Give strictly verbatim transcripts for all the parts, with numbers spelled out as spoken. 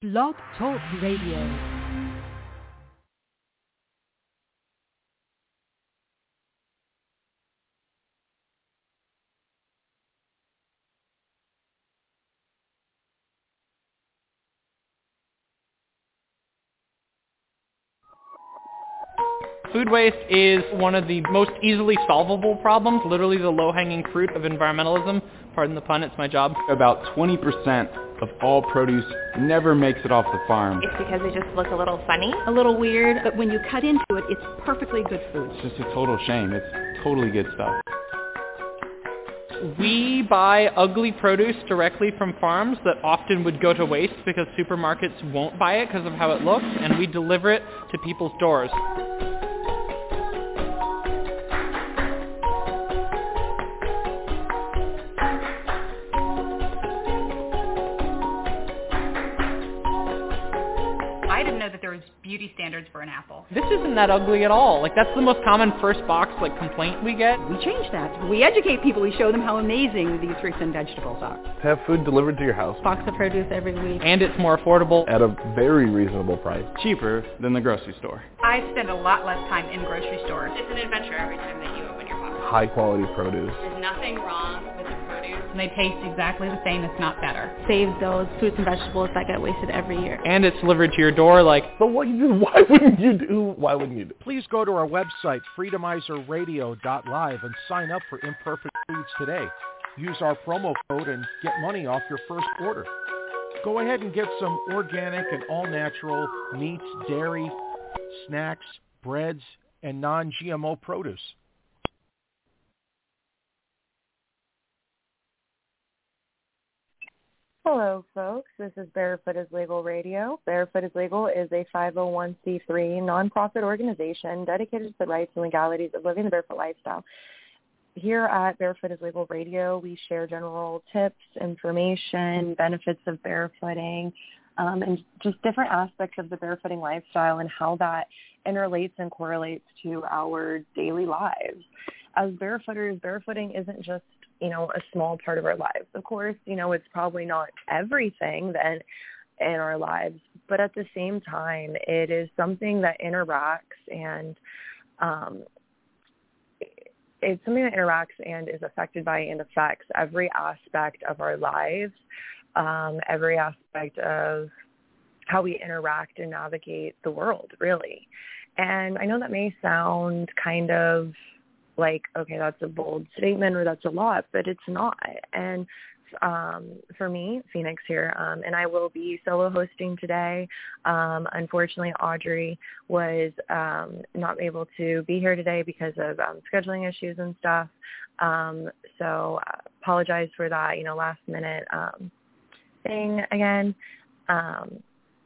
Blog Talk Radio. Food waste is one of the most easily solvable problems, literally the low-hanging fruit of environmentalism. Pardon the pun, it's my job. About twenty percent of all produce never makes it off the farm. It's because they just look a little funny. A little weird, but when you cut into it, it's perfectly good food. It's just a total shame. It's totally good stuff. We buy ugly produce directly from farms that often would go to waste because supermarkets won't buy it because of how it looks, and we deliver it to people's doors. Beauty standards for an apple. This isn't that ugly at all. Like, that's the most common first box like complaint we get. We change that. We educate people. We show them how amazing these fruits and vegetables are. To have food delivered to your house. Box of produce every week. And it's more affordable. At a very reasonable price. Cheaper than the grocery store. I spend a lot less time in grocery stores. It's an adventure every time that you open your box. High quality produce. There's nothing wrong with the produce. And they taste exactly the same, if not better. Save those fruits and vegetables that get wasted every year. And it's delivered to your door like... But what you, why wouldn't you do? Why wouldn't you do? Please go to our website, freedomizer radio dot live, and sign up for Imperfect Foods today. Use our promo code and get money off your first order. Go ahead and get some organic and all-natural meats, dairy, snacks, breads, and non-G M O produce. Hello, folks. This is Barefoot is Legal Radio. Barefoot is Legal is a five oh one c three nonprofit organization dedicated to the rights and legalities of living the barefoot lifestyle. Here at Barefoot is Legal Radio, we share general tips, information, benefits of barefooting, um, and just different aspects of the barefooting lifestyle and how that interrelates and correlates to our daily lives. As barefooters, barefooting isn't just you know, a small part of our lives. Of course, you know, it's probably not everything then in our lives, but at the same time, it is something that interacts and um, it's something that interacts and is affected by and affects every aspect of our lives, um, every aspect of how we interact and navigate the world, really. And I know that may sound kind of like, okay, that's a bold statement or that's a lot, but it's not. And um, for me, Phoenix here, um, and I will be solo hosting today. Um, unfortunately, Audrey was um, not able to be here today because of um, scheduling issues and stuff. Um, so uh, apologize for that, you know, last minute um, thing again. Um,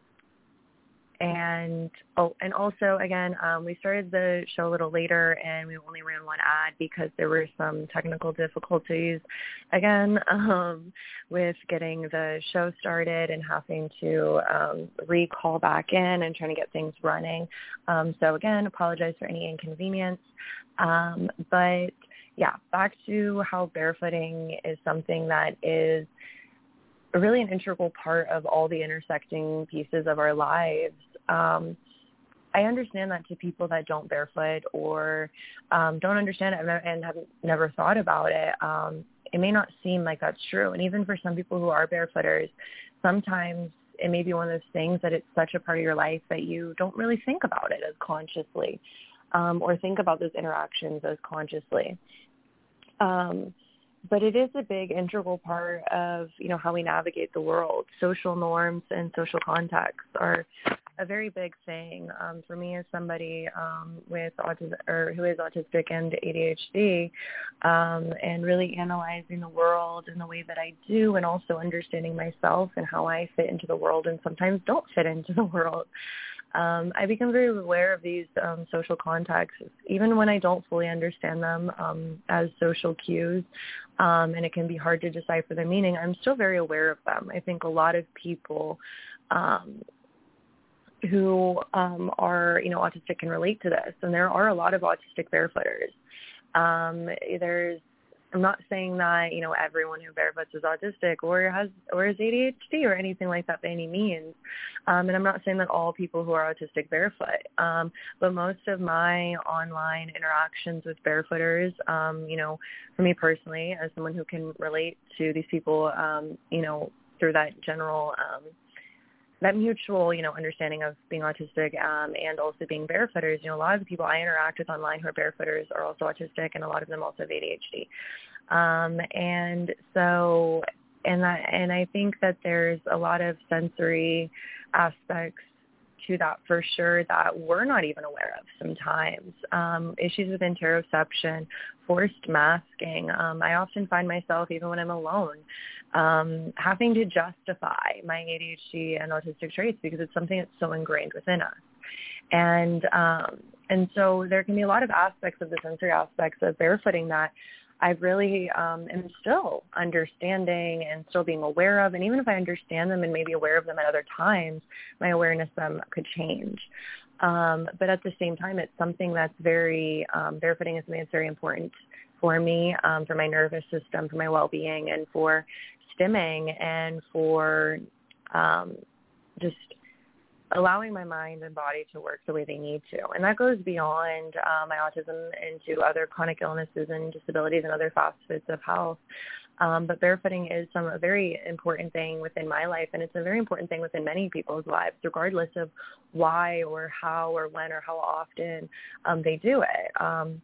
And oh, and also, again, um, we started the show a little later, and we only ran one ad because there were some technical difficulties, again, um, with getting the show started and having to um, recall back in and trying to get things running. Um, so, again, apologize for any inconvenience. Um, but, yeah, back to how barefooting is something that is really an integral part of all the intersecting pieces of our lives. Um, I understand that to people that don't barefoot or um, don't understand it and have never thought about it, um, it may not seem like that's true. And even for some people who are barefooters, sometimes it may be one of those things that it's such a part of your life that you don't really think about it as consciously um, or think about those interactions as consciously. Um But it is a big integral part of, you know, how we navigate the world. Social norms and social contexts are a very big thing. Um, for me as somebody um, with autism or who is autistic and A D H D, um, and really analyzing the world in the way that I do, and also understanding myself and how I fit into the world and sometimes don't fit into the world. Um, I become very aware of these um, social contexts, even when I don't fully understand them um, as social cues, um, and it can be hard to decipher their meaning. I'm still very aware of them. I think a lot of people um, who um, are, you know, autistic can relate to this, and there are a lot of autistic barefooters. Um, there's I'm not saying that, you know, everyone who barefoots is autistic or has or is A D H D or anything like that by any means. Um, and I'm not saying that all people who are autistic barefoot. Um, but most of my online interactions with barefooters, um, you know, for me personally, as someone who can relate to these people, um, you know, through that general um that mutual, you know, understanding of being autistic um, and also being barefooters. You know, a lot of the people I interact with online who are barefooters are also autistic, and a lot of them also have A D H D. Um, and so, and that, and I think that there's a lot of sensory aspects to that for sure that we're not even aware of sometimes. Um, issues with interoception, forced masking. Um, I often find myself, even when I'm alone, um, having to justify my A D H D and autistic traits because it's something that's so ingrained within us. And um, and so there can be a lot of aspects of the sensory aspects of barefooting that I really um, am still understanding and still being aware of. And even if I understand them and maybe aware of them at other times, my awareness of them could change. Um, but at the same time, it's something that's very, um, barefooting is something that's very important for me, um, for my nervous system, for my well-being, and for stimming, and for um, just allowing my mind and body to work the way they need to. And that goes beyond uh, my autism into other chronic illnesses and disabilities and other facets of health. Um, but barefooting is some a very important thing within my life, and it's a very important thing within many people's lives, regardless of why or how or when or how often um, they do it. Um,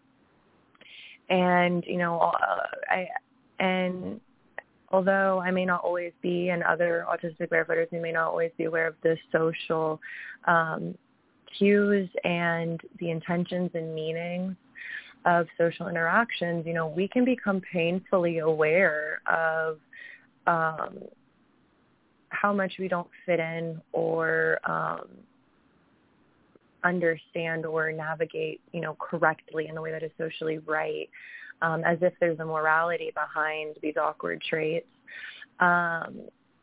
and, you know, uh, I and although I may not always be, and other autistic barefooters, we may not always be aware of the social um, cues and the intentions and meanings of social interactions, you know, we can become painfully aware of um, how much we don't fit in or um, understand or navigate, you know, correctly in the way that is socially right, um, as if there's a morality behind these awkward traits. Um,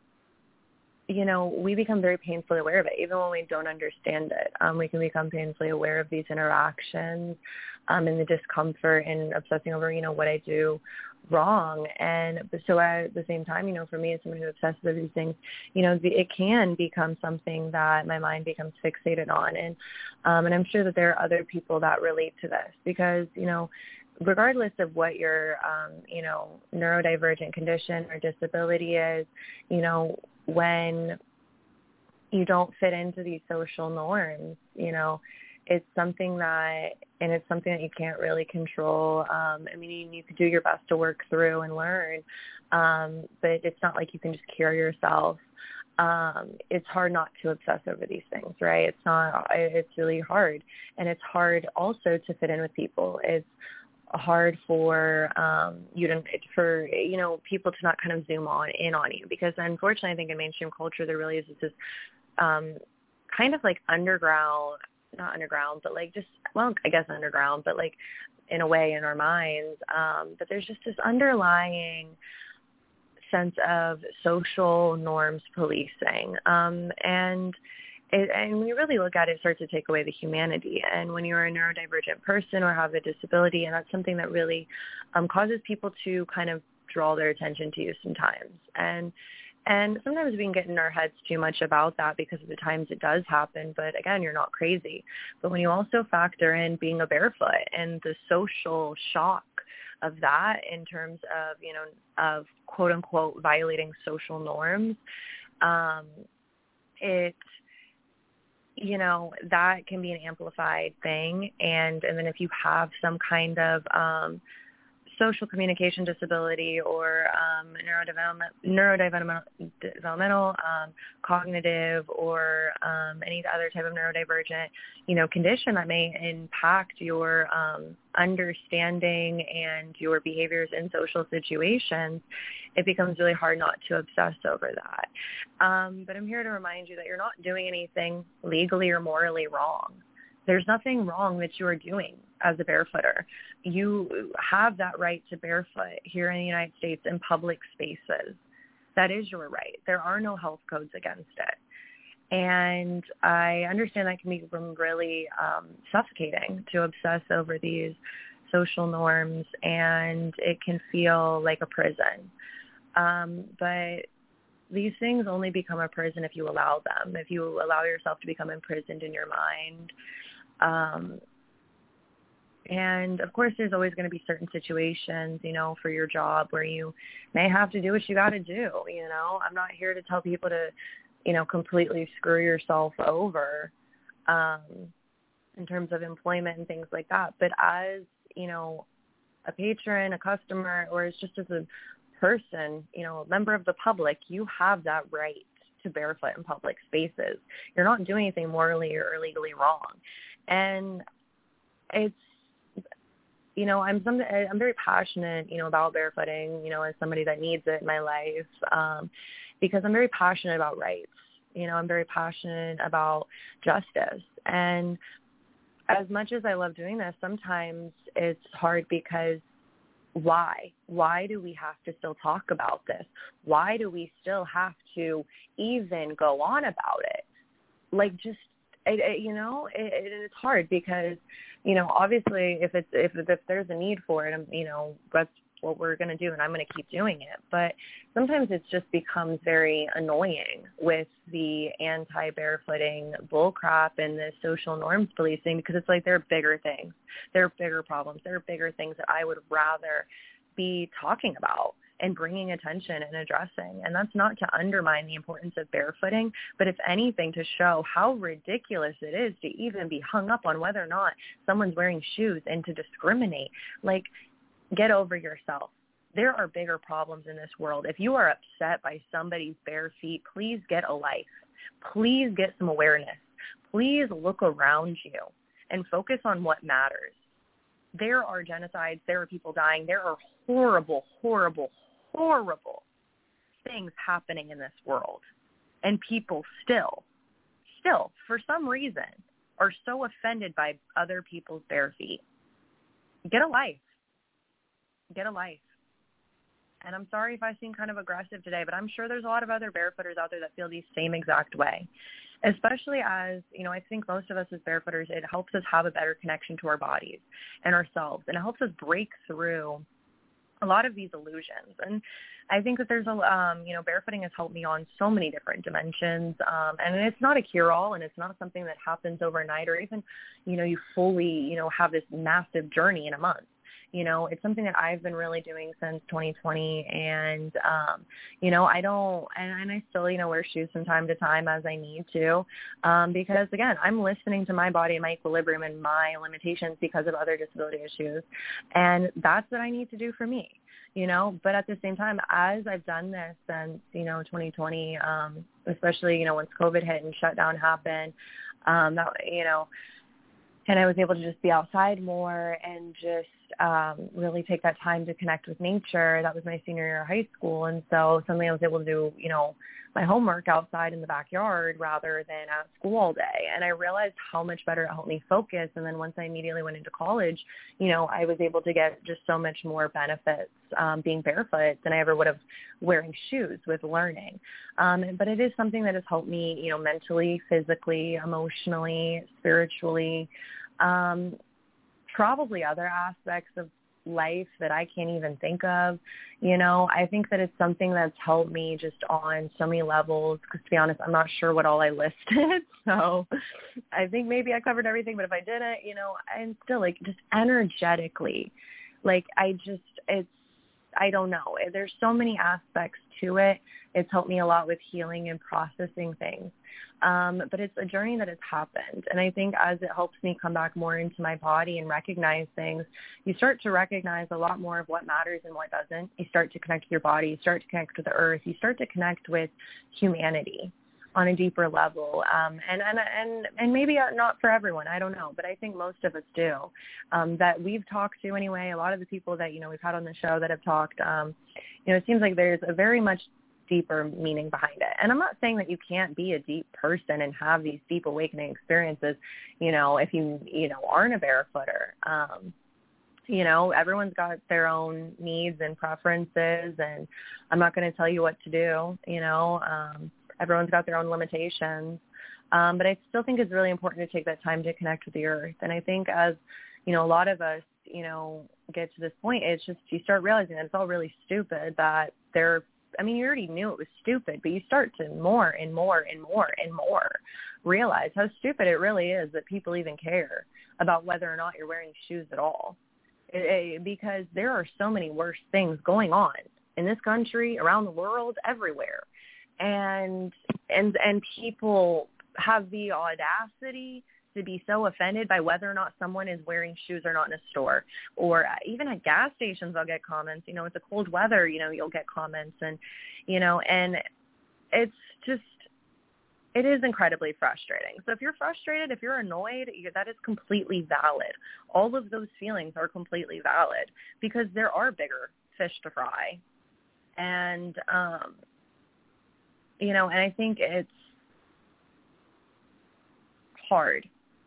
you know, we become very painfully aware of it, even when we don't understand it. Um, we can become painfully aware of these interactions um, and the discomfort and obsessing over, you know, what I do wrong. And so at the same time, you know, for me as someone who obsesses over these things, you know, it can become something that my mind becomes fixated on. And, um, and I'm sure that there are other people that relate to this because, you know, regardless of what your, um, you know, neurodivergent condition or disability is, you know, when you don't fit into these social norms, you know, it's something that, and it's something that you can't really control. Um, I mean, you, you could do your best to work through and learn, um, but it's not like you can just cure yourself. Um, it's hard not to obsess over these things, right? It's not, it's really hard. And it's hard also to fit in with people. It's hard for um, you to, for, you know, people to not kind of zoom on in on you because unfortunately I think in mainstream culture there really is this um, kind of like underground, not underground, but like just, well, I guess underground, but like in a way in our minds, um, but there's just this underlying sense of social norms policing. Um, and It, and when you really look at it, it starts to take away the humanity. And when you're a neurodivergent person or have a disability, and that's something that really um, causes people to kind of draw their attention to you sometimes. And and sometimes we can get in our heads too much about that because of the times it does happen. But again, you're not crazy. But when you also factor in being a barefoot and the social shock of that in terms of, you know, of quote unquote violating social norms, um, it you know, that can be an amplified thing. And, and then if you have some kind of um, social communication disability or um, neurodevelopment, neurodevelopmental, developmental, um, cognitive, or um, any other type of neurodivergent, you know, condition that may impact your um, understanding and your behaviors in social situations, it becomes really hard not to obsess over that. Um, but I'm here to remind you that you're not doing anything legally or morally wrong. There's nothing wrong that you are doing as a barefooter. You have that right to barefoot here in the United States in public spaces. That is your right. There are no health codes against it. And I understand that can be really um, suffocating to obsess over these social norms, and it can feel like a prison. Um, but these things only become a prison if you allow them, if you allow yourself to become imprisoned in your mind. Um, and, of course, there's always going to be certain situations, you know, for your job where you may have to do what you got to do, you know. I'm not here to tell people to, you know, completely screw yourself over um, in terms of employment and things like that. But as, you know, a patron, a customer, or it's just as a person, you know, a member of the public, you have that right to barefoot in public spaces. You're not doing anything morally or legally wrong. And it's, you know, I'm some, I'm very passionate, you know, about barefooting, you know, as somebody that needs it in my life, um, because I'm very passionate about rights. You know, I'm very passionate about justice. And as much as I love doing this, sometimes it's hard because why? Why do we have to still talk about this? Why do we still have to even go on about it? Like, just, it, it, you know, it, it, it's hard because, you know, obviously if it's if if there's a need for it, you know, that's what we're going to do, and I'm going to keep doing it. But sometimes it just becomes very annoying with the anti-barefooting bullcrap and the social norms policing, because it's like there are bigger things. There are bigger problems. There are bigger things that I would rather be talking about and bringing attention and addressing. And that's not to undermine the importance of barefooting, but if anything, to show how ridiculous it is to even be hung up on whether or not someone's wearing shoes and to discriminate. Like, get over yourself. There are bigger problems in this world. If you are upset by somebody's bare feet, please get a life. Please get some awareness. Please look around you and focus on what matters. There are genocides. There are people dying. There are horrible, horrible, horrible things happening in this world. And people still, still, for some reason, are so offended by other people's bare feet. Get a life. Get a life. And I'm sorry if I seem kind of aggressive today, but I'm sure there's a lot of other barefooters out there that feel the same exact way. Especially as, you know, I think most of us as barefooters, it helps us have a better connection to our bodies and ourselves. And it helps us break through a lot of these illusions. And I think that there's a, um, you know, barefooting has helped me on so many different dimensions. Um, and it's not a cure-all, and it's not something that happens overnight, or even, you know, you fully, you know, have this massive journey in a month. You know, it's something that I've been really doing since twenty twenty, and, um, you know, I don't, and, and I still, you know, wear shoes from time to time as I need to, um, because, again, I'm listening to my body and my equilibrium and my limitations because of other disability issues, and that's what I need to do for me, you know, but at the same time, as I've done this since, you know, twenty twenty, um, especially, you know, once COVID hit and shutdown happened, um, that, you know, and I was able to just be outside more and just um, really take that time to connect with nature. That was my senior year of high school. And so suddenly I was able to do, you know, my homework outside in the backyard rather than at school all day. And I realized how much better it helped me focus. And then once I immediately went into college, you know, I was able to get just so much more benefits um, being barefoot than I ever would have wearing shoes with learning. Um, but it is something that has helped me, you know, mentally, physically, emotionally, spiritually, um, probably other aspects of life that I can't even think of. You know, I think that it's something that's helped me just on so many levels, because to be honest, I'm not sure what all I listed. So I think maybe I covered everything, but if I didn't, you know, I'm still like just energetically, like I just, it's, I don't know. There's so many aspects to it. It's helped me a lot with healing and processing things. Um, but it's a journey that has happened. And I think as it helps me come back more into my body and recognize things, you start to recognize a lot more of what matters and what doesn't. You start to connect with your body. You start to connect with the earth. You start to connect with humanity on a deeper level. Um, and, and, and, and maybe not for everyone, I don't know, but I think most of us do, um, that we've talked to anyway. A lot of the people that, you know, we've had on the show that have talked, um, you know, it seems like there's a very much deeper meaning behind it. And I'm not saying that you can't be a deep person and have these deep awakening experiences, you know, if you, you know, aren't a barefooter. Um, you know, everyone's got their own needs and preferences, and I'm not going to tell you what to do, you know, um, everyone's got their own limitations. Um, but I still think it's really important to take that time to connect with the earth. And I think as, you know, a lot of us, you know, get to this point, it's just you start realizing that it's all really stupid, that they're, I mean, you already knew it was stupid, but you start to more and more and more and more realize how stupid it really is that people even care about whether or not you're wearing shoes at all. It, it, because there are so many worse things going on in this country, around the world, everywhere. And and and people have the audacity to be so offended by whether or not someone is wearing shoes or not in a store. Or even at gas stations, I'll get comments. You know, it's a cold weather, you know, you'll get comments. And, you know, and it's just, it is incredibly frustrating. So if you're frustrated, if you're annoyed, you, that is completely valid. All of those feelings are completely valid because there are bigger fish to fry. And, um, you know, and I think it's hard.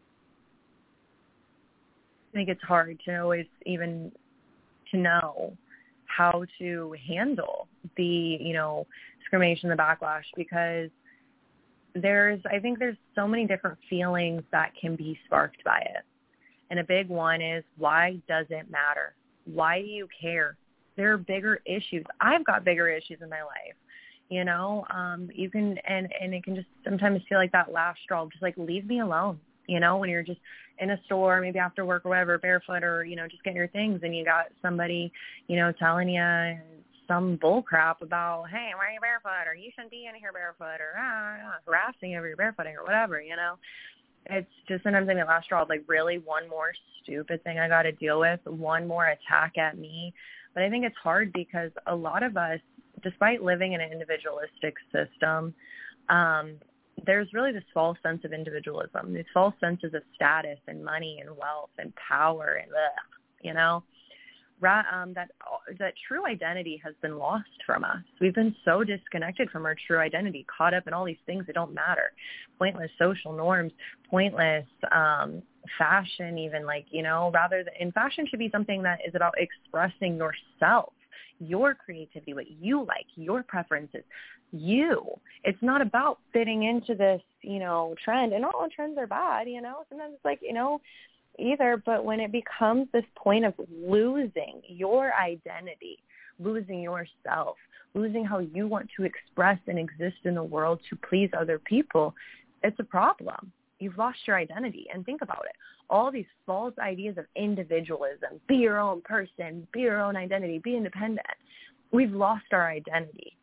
I think it's hard to always even to know how to handle the, you know, discrimination, the backlash, because there's, I think there's so many different feelings that can be sparked by it. And a big one is, why does it matter? Why do you care? There are bigger issues. I've got bigger issues in my life. You know, um, you can, and, and it can just sometimes feel like that last straw, just like, leave me alone. You know, when you're just in a store, maybe after work or whatever, barefoot, or, you know, just getting your things, and you got somebody, you know, telling you some bull crap about, hey, why are you barefoot? Or you shouldn't be in here barefoot, or ah, ah, harassing you over your barefooting or whatever, you know. It's just sometimes like the last straw, like, really one more stupid thing I got to deal with, one more attack at me. But I think it's hard because a lot of us, despite living in an individualistic system, um, there's really this false sense of individualism, these false senses of status and money and wealth and power and, ugh, you know, um, that that true identity has been lost from us. We've been so disconnected from our true identity, caught up in all these things that don't matter, pointless social norms, pointless um, fashion even, like, you know, rather than, and fashion should be something that is about expressing yourself, your creativity, what you like, your preferences, you. It's not about fitting into this, you know, trend. And not all trends are bad, you know. Sometimes it's like, you know, either. But when it becomes this point of losing your identity, losing yourself, losing how you want to express and exist in the world to please other people, it's a problem. You've lost your identity. And think about it. All these false ideas of individualism, be your own person, be your own identity, be independent. We've lost our identity.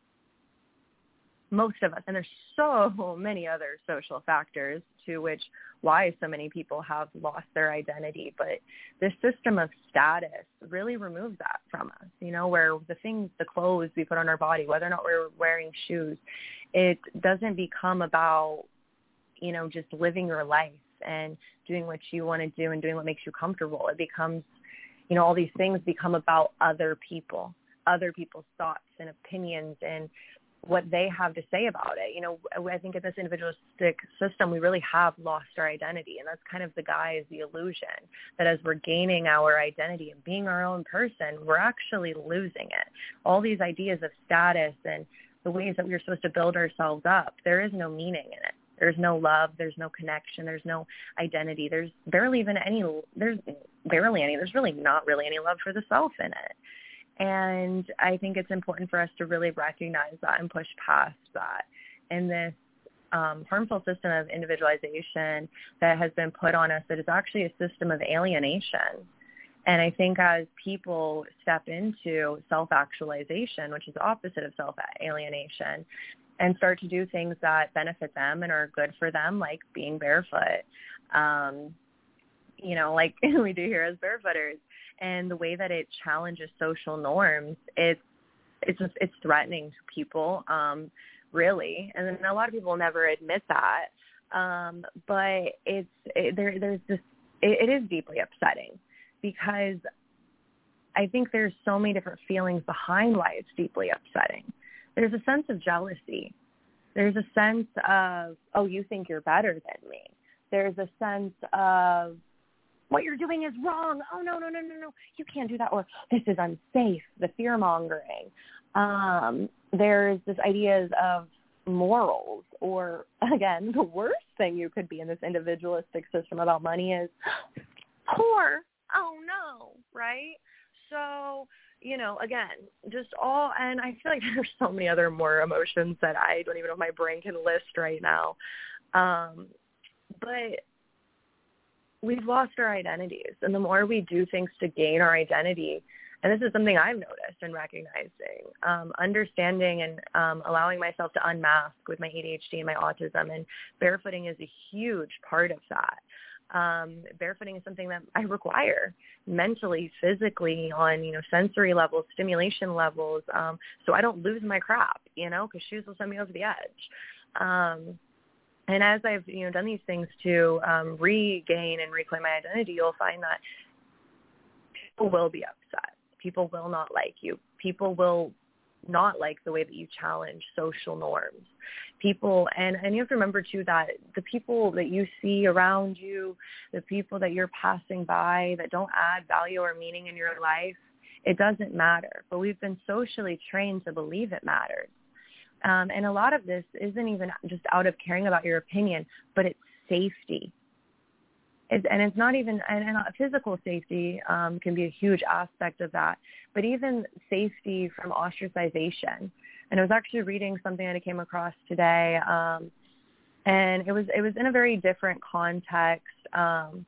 Most of us. And there's so many other social factors to which why so many people have lost their identity. But this system of status really removes that from us, you know, where the things, the clothes we put on our body, whether or not we're wearing shoes, it doesn't become about, you know, just living your life and doing what you want to do and doing what makes you comfortable. It becomes, you know, all these things become about other people, other people's thoughts and opinions and what they have to say about it. You know, I think in this individualistic system, we really have lost our identity. And that's kind of the guise, the illusion, that as we're gaining our identity and being our own person, we're actually losing it. All these ideas of status and the ways that we're supposed to build ourselves up, there is no meaning in it. There's no love. There's no connection. There's no identity. There's barely even any, there's barely any, there's really not really any love for the self in it. And I think it's important for us to really recognize that and push past that. And this um, harmful system of individualization that has been put on us, that is actually a system of alienation. And I think as people step into self-actualization, which is the opposite of self-alienation, and start to do things that benefit them and are good for them, like being barefoot, um, you know, like we do here as barefooters, and the way that it challenges social norms, it's it's just, it's threatening to people, um, really. And then a lot of people will never admit that, um, but it's it, there. There's this. It, it is deeply upsetting because I think there's so many different feelings behind why it's deeply upsetting. There's a sense of jealousy. There's a sense of, oh, you think you're better than me. There's a sense of, what you're doing is wrong. Oh, no, no, no, no, no. You can't do that. Or this is unsafe, the fear-mongering. Um, there's this ideas of morals. Or, again, the worst thing you could be in this individualistic system about money is poor. oh no, right? So, you know, again, just all, and I feel like there's so many other more emotions that I don't even know if my brain can list right now. Um, but we've lost our identities, and the more we do things to gain our identity, and this is something I've noticed and recognizing, um, understanding and um, allowing myself to unmask with my A D H D and my autism, and barefooting is a huge part of that. Um, barefooting is something that I require mentally, physically, on, you know, sensory levels, stimulation levels, um, so I don't lose my crap, you know, because shoes will send me over the edge. Um, and as I've, you know, done these things to um, regain and reclaim my identity, you'll find that people will be upset. People will not like you. People will not like the way that you challenge social norms. People, and, and you have to remember, too, that the people that you see around you, the people that you're passing by that don't add value or meaning in your life, it doesn't matter. But we've been socially trained to believe it matters. Um, and a lot of this isn't even just out of caring about your opinion, but it's safety. It's, and it's not even, and, and physical safety um, can be a huge aspect of that, but even safety from ostracization. And I was actually reading something that I came across today, um, and it was it was in a very different context. Um,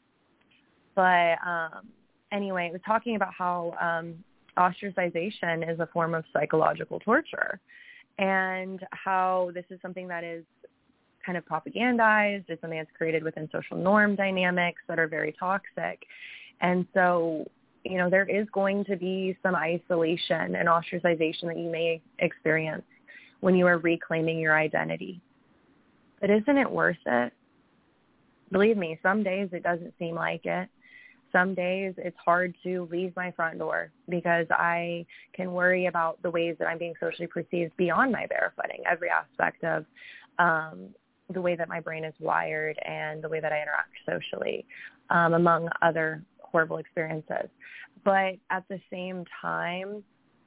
but um, anyway, it was talking about how um, ostracization is a form of psychological torture, and how this is something that is kind of propagandized. It's something that's created within social norm dynamics that are very toxic. And so, you know, there is going to be some isolation and ostracization that you may experience when you are reclaiming your identity. But isn't it worth it? Believe me, some days it doesn't seem like it. Some days it's hard to leave my front door because I can worry about the ways that I'm being socially perceived beyond my barefooting, every aspect of um, the way that my brain is wired and the way that I interact socially, um, among other horrible experiences. But at the same time,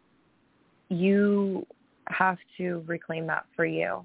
you have to reclaim that for you.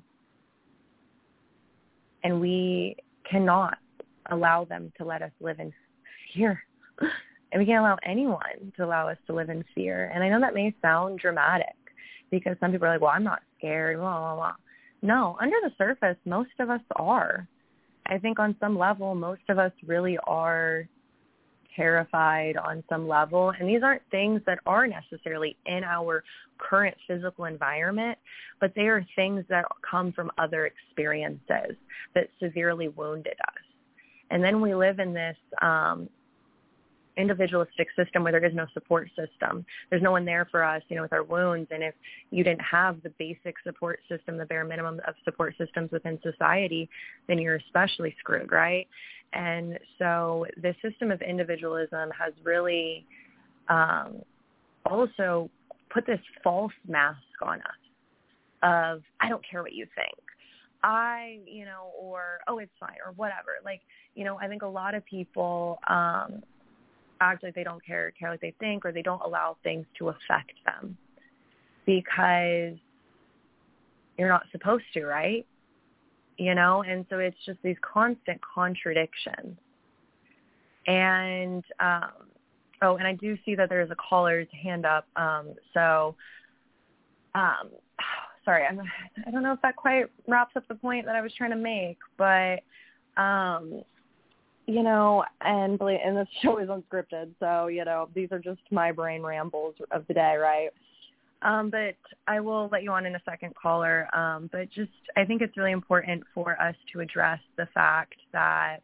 And we cannot allow them to let us live in fear. And we can't allow anyone to allow us to live in fear. And I know that may sound dramatic because some people are like, well, I'm not scared, blah, blah, blah. No, under the surface, most of us are. I think on some level, most of us really are terrified on some level. And these aren't things that are necessarily in our current physical environment, but they are things that come from other experiences that severely wounded us. And then we live in this um, individualistic system where there is no support system. There's no one there for us, you know, with our wounds. And if you didn't have the basic support system, the bare minimum of support systems within society, then you're especially screwed, right? And so this system of individualism has really um, also put this false mask on us of, I don't care what you think. I, you know, or, oh, it's fine, or whatever. Like, you know, I think a lot of people um, act like they don't care, care what they think, or they don't allow things to affect them because you're not supposed to, right? You know, and so it's just these constant contradictions. And, um, oh, and I do see that there's a caller's hand up. Um, so, um, sorry, I'm, I don't know if that quite wraps up the point that I was trying to make, but, um, you know, and, and this show is unscripted, so, you know, these are just my brain rambles of the day, right? Um, but I will let you on in a second, caller. Um, but just, I think it's really important for us to address the fact that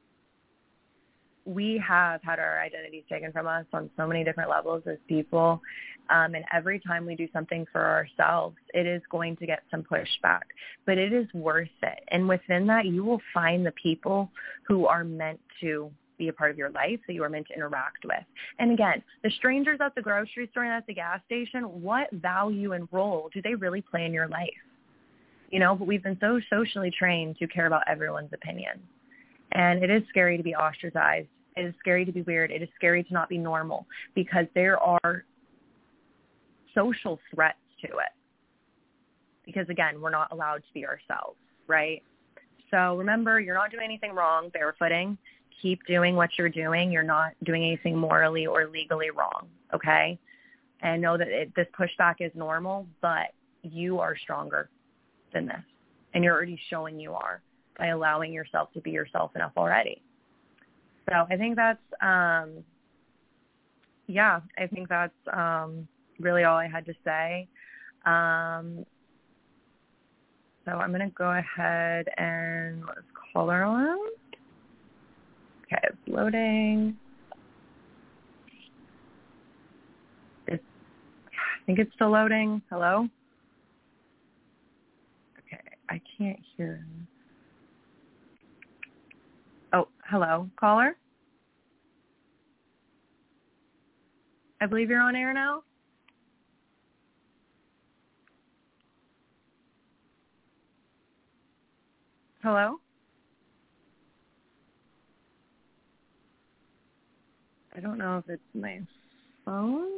we have had our identities taken from us on so many different levels as people. Um, and every time we do something for ourselves, it is going to get some pushback, but it is worth it. And within that, you will find the people who are meant to be a part of your life, that you are meant to interact with. And again, the strangers at the grocery store and at the gas station, what value and role do they really play in your life? You know, but we've been so socially trained to care about everyone's opinion. And it is scary to be ostracized. It is scary to be weird. It is scary to not be normal because there are social threats to it. Because again, we're not allowed to be ourselves, right? So remember, you're not doing anything wrong barefooting. Keep doing what you're doing. You're not doing anything morally or legally wrong, okay? And know that it, this pushback is normal, but you are stronger than this. And you're already showing you are by allowing yourself to be yourself enough already. So I think that's, um, yeah, I think that's um, really all I had to say. Um, so I'm going to go ahead and let's call her on. Okay, it's loading. It's, I think it's still loading. Hello? Okay, I can't hear him. Oh, hello, caller? I believe you're on air now. Hello? I don't know if it's my phone.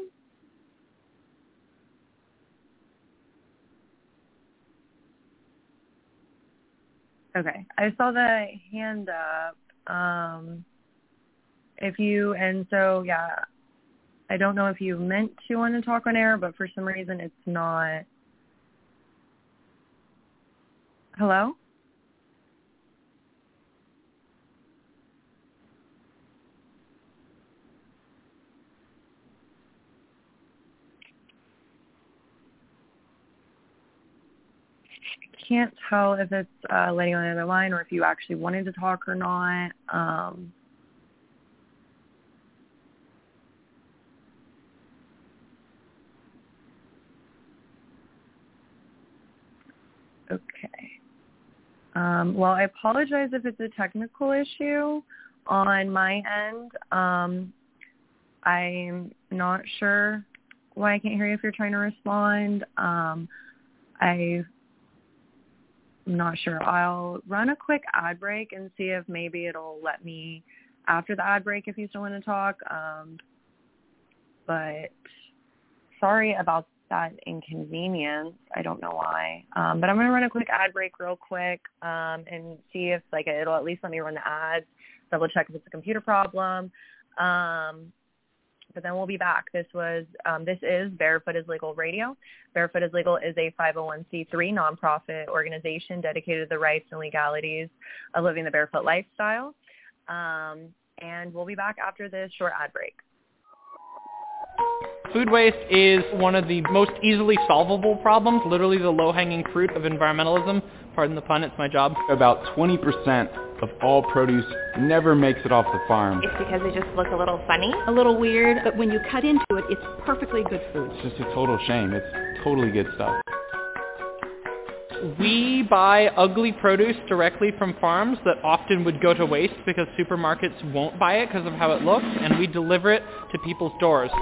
Okay, I saw the hand up. Um, if you, and so, yeah, I don't know if you meant to want to talk on air, but for some reason it's not. Hello? Can't tell if it's uh, letting on the other line or if you actually wanted to talk or not. Um, okay. Um, well, I apologize if it's a technical issue on my end. Um, I'm not sure why I can't hear you if you're trying to respond. Um, I I'm not sure. I'll run a quick ad break and see if maybe it'll let me after the ad break if you still want to talk. Um, but sorry about that inconvenience. I don't know why. Um, but I'm going to run a quick ad break real quick um, and see if like it'll at least let me run the ads, double check if it's a computer problem. Um, But then we'll be back. This was, um, this is Barefoot is Legal Radio. Barefoot is Legal is a five oh one c three nonprofit organization dedicated to the rights and legalities of living the barefoot lifestyle. Um, and we'll be back after this short ad break. Food waste is one of the most easily solvable problems, literally the low-hanging fruit of environmentalism. Pardon the pun, it's my job. About twenty percent of all produce never makes it off the farm. It's because they just look a little funny. A little weird, but when you cut into it, it's perfectly good food. It's just a total shame. It's totally good stuff. We buy ugly produce directly from farms that often would go to waste because supermarkets won't buy it because of how it looks, and we deliver it to people's doors.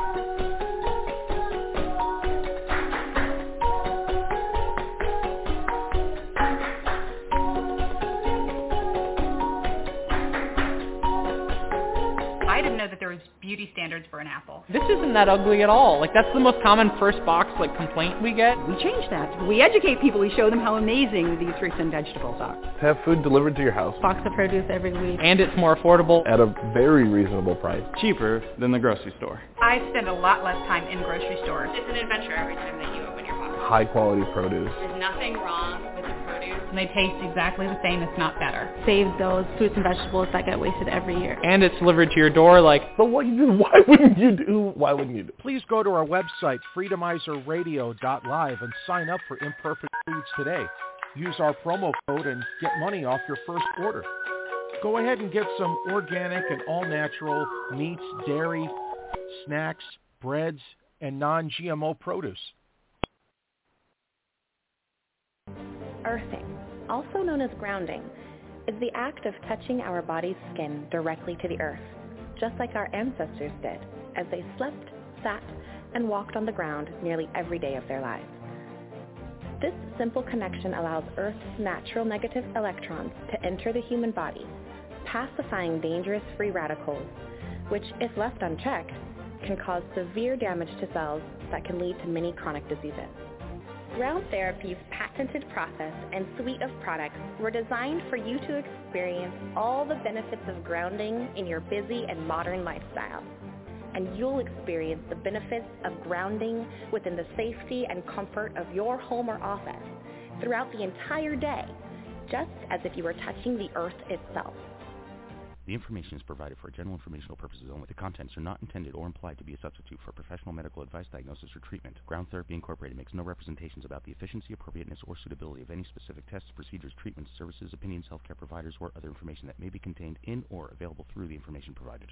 I didn't know that there was beauty standards for an apple. This isn't that ugly at all. Like, that's the most common first box, like, complaint we get. We change that. We educate people. We show them how amazing these fruits and vegetables are. Have food delivered to your house Box of produce every week. And it's more affordable. at a very reasonable price. Cheaper than the grocery store. I spend a lot less time in grocery stores. It's an adventure every time that you open your box. High quality produce. There's nothing wrong with the produce. And they taste exactly the same, if not better. Save those fruits and vegetables that get wasted every year. And it's delivered to your door, like, But what, why wouldn't you do? Why wouldn't you do? Please go to our website, freedomizer radio dot live, and sign up for Imperfect Foods today. Use our promo code and get money off your first order. Go ahead and get some organic and all-natural meats, dairy, snacks, breads, and non-G M O produce. Earthing, also known as grounding, is the act of touching our body's skin directly to the earth, just like our ancestors did as they slept, sat, and walked on the ground nearly every day of their lives. This simple connection allows Earth's natural negative electrons to enter the human body, pacifying dangerous free radicals, which, if left unchecked, can cause severe damage to cells that can lead to many chronic diseases. Ground Therapy's patented process and suite of products were designed for you to experience all the benefits of grounding in your busy and modern lifestyle. And you'll experience the benefits of grounding within the safety and comfort of your home or office throughout the entire day, just as if you were touching the earth itself. The information is provided for general informational purposes only. The contents are not intended or implied to be a substitute for professional medical advice, diagnosis, or treatment. Ground Therapy Incorporated makes no representations about the efficiency, appropriateness, or suitability of any specific tests, procedures, treatments, services, opinions, healthcare providers, or other information that may be contained in or available through the information provided.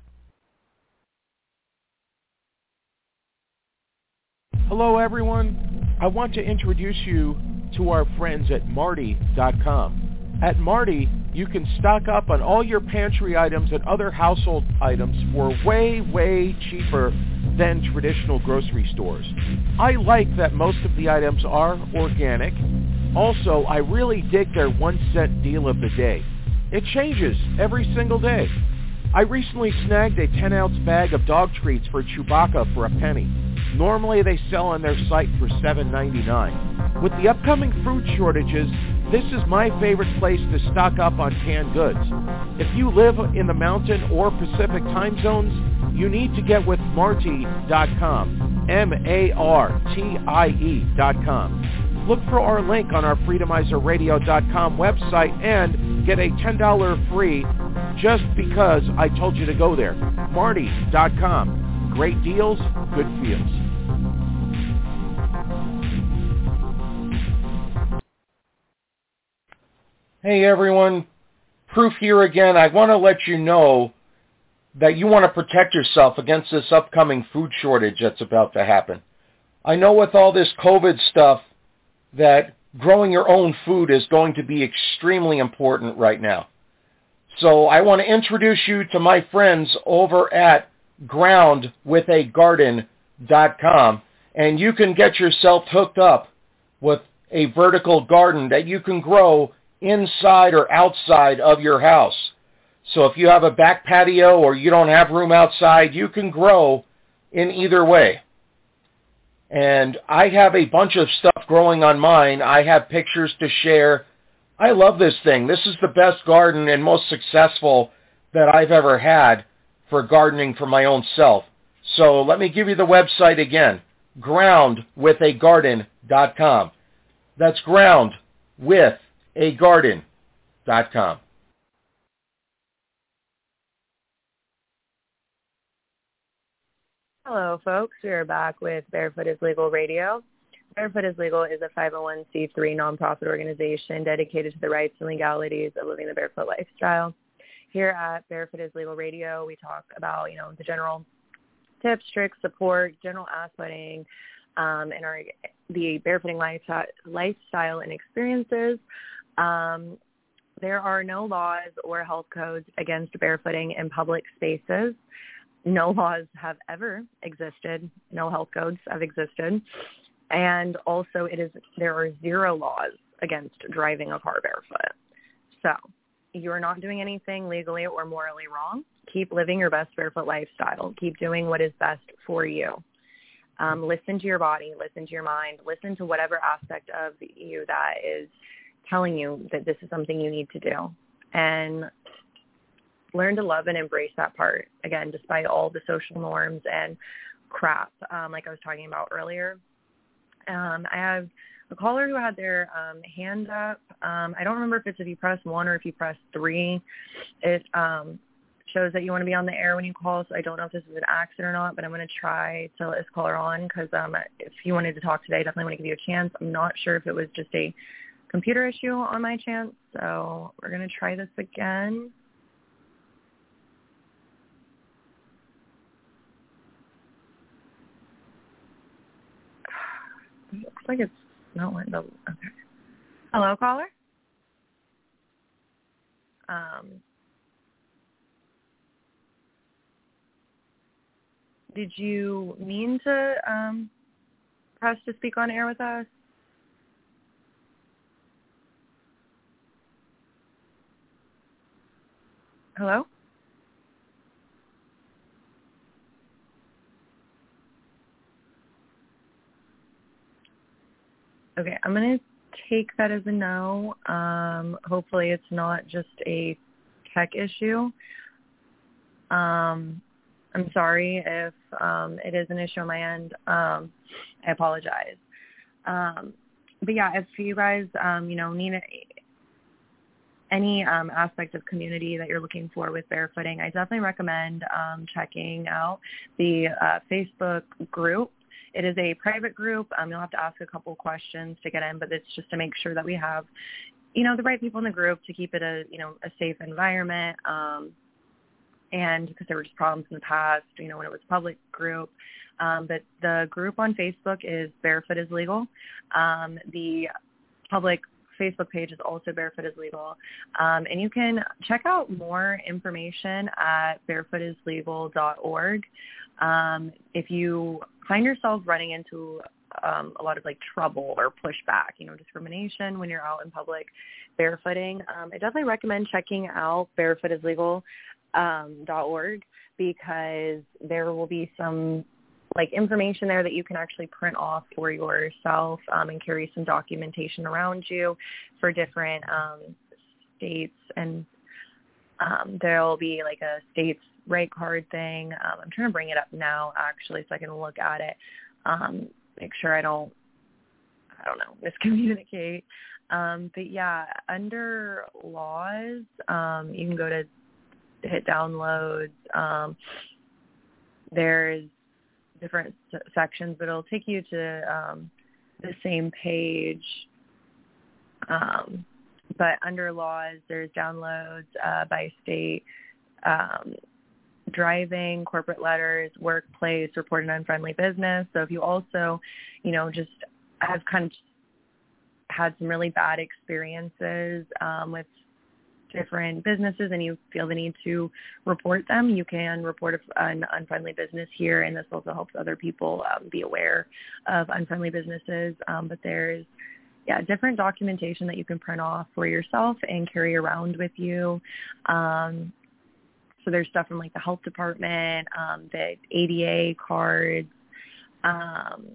Hello, everyone. I want to introduce you to our friends at Marty dot com. At Marty, you can stock up on all your pantry items and other household items for way, way cheaper than traditional grocery stores. I like that most of the items are organic. Also, I really dig their one cent deal of the day. It changes every single day. I recently snagged a ten ounce bag of dog treats for Chewbacca for a penny. Normally they sell on their site for seven ninety-nine. With the upcoming food shortages, this is my favorite place to stock up on canned goods. If you live in the Mountain or Pacific time zones, you need to get with Marty dot com, M A R T I E dot com. Look for our link on our Freedomizer Radio dot com website and get a ten dollars free just because I told you to go there. Marty dot com. Great deals, good feels. Hey everyone, Proof here again. I want to let you know that you want to protect yourself against this upcoming food shortage that's about to happen. I know with all this COVID stuff that growing your own food is going to be extremely important right now. So I want to introduce you to my friends over at ground with a garden dot com, and you can get yourself hooked up with a vertical garden that you can grow inside or outside of your house. So if you have a back patio or you don't have room outside, you can grow in either way. And I have a bunch of stuff growing on mine. I have pictures to share. I love this thing. This is the best garden and most successful that I've ever had for gardening for my own self. So let me give you the website again, ground with a garden dot com. That's ground with a garden dot com. Hello, folks. We are back with Barefoot is Legal Radio. Barefoot is Legal is a five oh one c three nonprofit organization dedicated to the rights and legalities of living the barefoot lifestyle. Here at Barefoot is Legal Radio, we talk about, you know, the general tips, tricks, support, general ass-wetting, um, and our the barefooting lifestyle, lifestyle and experiences. Um, there are no laws or health codes against barefooting in public spaces. No laws have ever existed. No health codes have existed. And also it is there are zero laws against driving a car barefoot. So you're not doing anything legally or morally wrong. Keep living your best barefoot lifestyle. Keep doing what is best for you. Um, listen to your body. Listen to your mind. Listen to whatever aspect of you that is telling you that this is something you need to do. And learn to love and embrace that part, again, despite all the social norms and crap, um, like I was talking about earlier. Um, I have a caller who had their um, hand up. Um, I don't remember if it's if you press one or if you press three. It um, shows that you want to be on the air when you call, so I don't know if this is an accident or not, but I'm going to try to let this caller on because um, if you wanted to talk today, I definitely want to give you a chance. I'm not sure if it was just a computer issue on my chance, so we're going to try this again. It looks like it's not letting the, okay. Hello, caller? Um, did you mean to um, press to speak on air with us? Hello? Okay, I'm going to take that as a no. Um, hopefully it's not just a tech issue. Um, I'm sorry if um, it is an issue on my end. Um, I apologize. Um, but yeah, if you guys, um, you know, need a, any um, aspect of community that you're looking for with barefooting, I definitely recommend um, checking out the uh, Facebook group. It is a private group. Um, you'll have to ask a couple questions to get in, but it's just to make sure that we have, you know, the right people in the group to keep it a, you know, a safe environment. Um, and because there were just problems in the past, you know, when it was a public group. Um, but the group on Facebook is Barefoot is Legal. Um, the public Facebook page is also Barefoot is Legal. Um, and you can check out more information at barefoot is legal dot org. Um, if you find yourself running into um, a lot of like trouble or pushback, you know, discrimination when you're out in public barefooting, um, I definitely recommend checking out barefoot is legal dot org because there will be some like information there that you can actually print off for yourself um, and carry some documentation around you for different um, states. And um, there'll be like a states right card thing. Um, I'm trying to bring it up now actually so I can look at it, um, make sure I don't, I don't know, miscommunicate. Um, but yeah, under laws, um, you can go to hit downloads. Um, there's different s- sections, but it'll take you to um, the same page. Um, but under laws, there's downloads uh, by state, um, driving, corporate letters, workplace, report an unfriendly business. So if you also, you know, just have kind of had some really bad experiences um, with different businesses and you feel the need to report them, you can report an unfriendly business here, and this also helps other people um, be aware of unfriendly businesses. Um, but there's, yeah, different documentation that you can print off for yourself and carry around with you. Um, so there's stuff from like the health department, um, the A D A cards, um,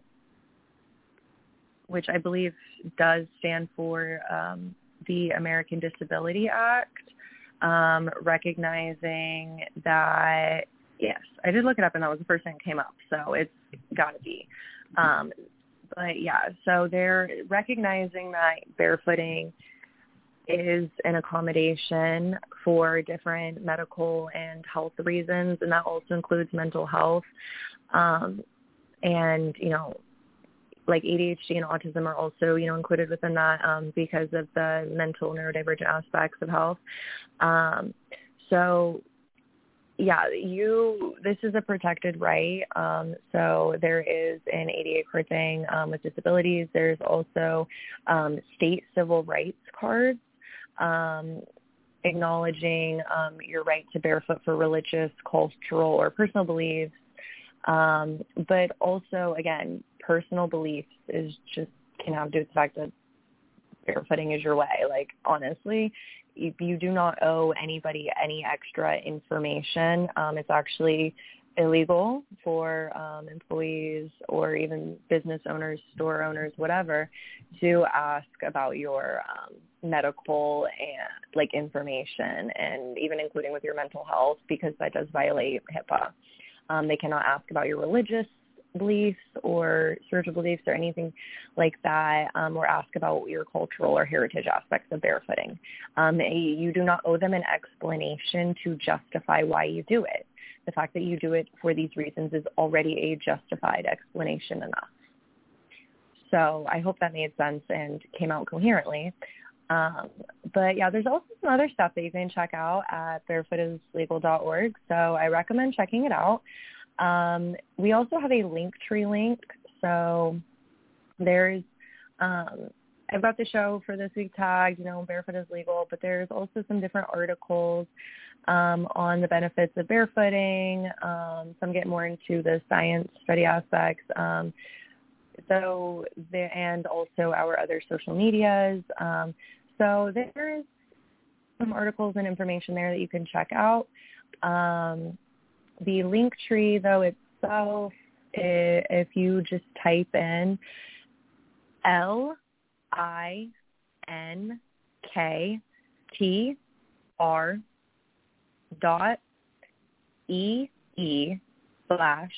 which I believe does stand for um, the American Disability Act, um, recognizing that, yes, I did look it up and that was the first thing that came up, so it's got to be. Um, but yeah, so they're recognizing that barefooting is an accommodation for different medical and health reasons, and that also includes mental health. Um, and, you know, like A D H D and autism are also, you know, included within that um, because of the mental neurodivergent aspects of health. Um, so, yeah, you, this is a protected right. Um, so there is an A D A card thing um, with disabilities. There's also um, state civil rights cards um, acknowledging um, your right to barefoot for religious, cultural, or personal beliefs. Um, but also, again, personal beliefs is just can have to do with the fact that barefooting is your way. Like, honestly, if you do not owe anybody any extra information, um, it's actually illegal for um, employees or even business owners, store owners, whatever, to ask about your um, medical and like information, and even including with your mental health, because that does violate HIPAA. Um, they cannot ask about your religious beliefs or spiritual beliefs or anything like that, um, or ask about your cultural or heritage aspects of barefooting. Um, you do not owe them an explanation to justify why you do it. The fact that you do it for these reasons is already a justified explanation enough. So I hope that made sense and came out coherently. Um, but yeah, there's also some other stuff that you can check out at barefoot is legal dot org. So I recommend checking it out. Um, we also have a Linktree link. So there's, um, I've got the show for this week tagged, you know, Barefoot is Legal, but there's also some different articles um, on the benefits of barefooting. Um, some get more into the science study aspects. Um, so there, and also our other social medias. Um, so there's some articles and information there that you can check out. Um, the Linktree, though, itself, if you just type in L I N K T R dot E E slash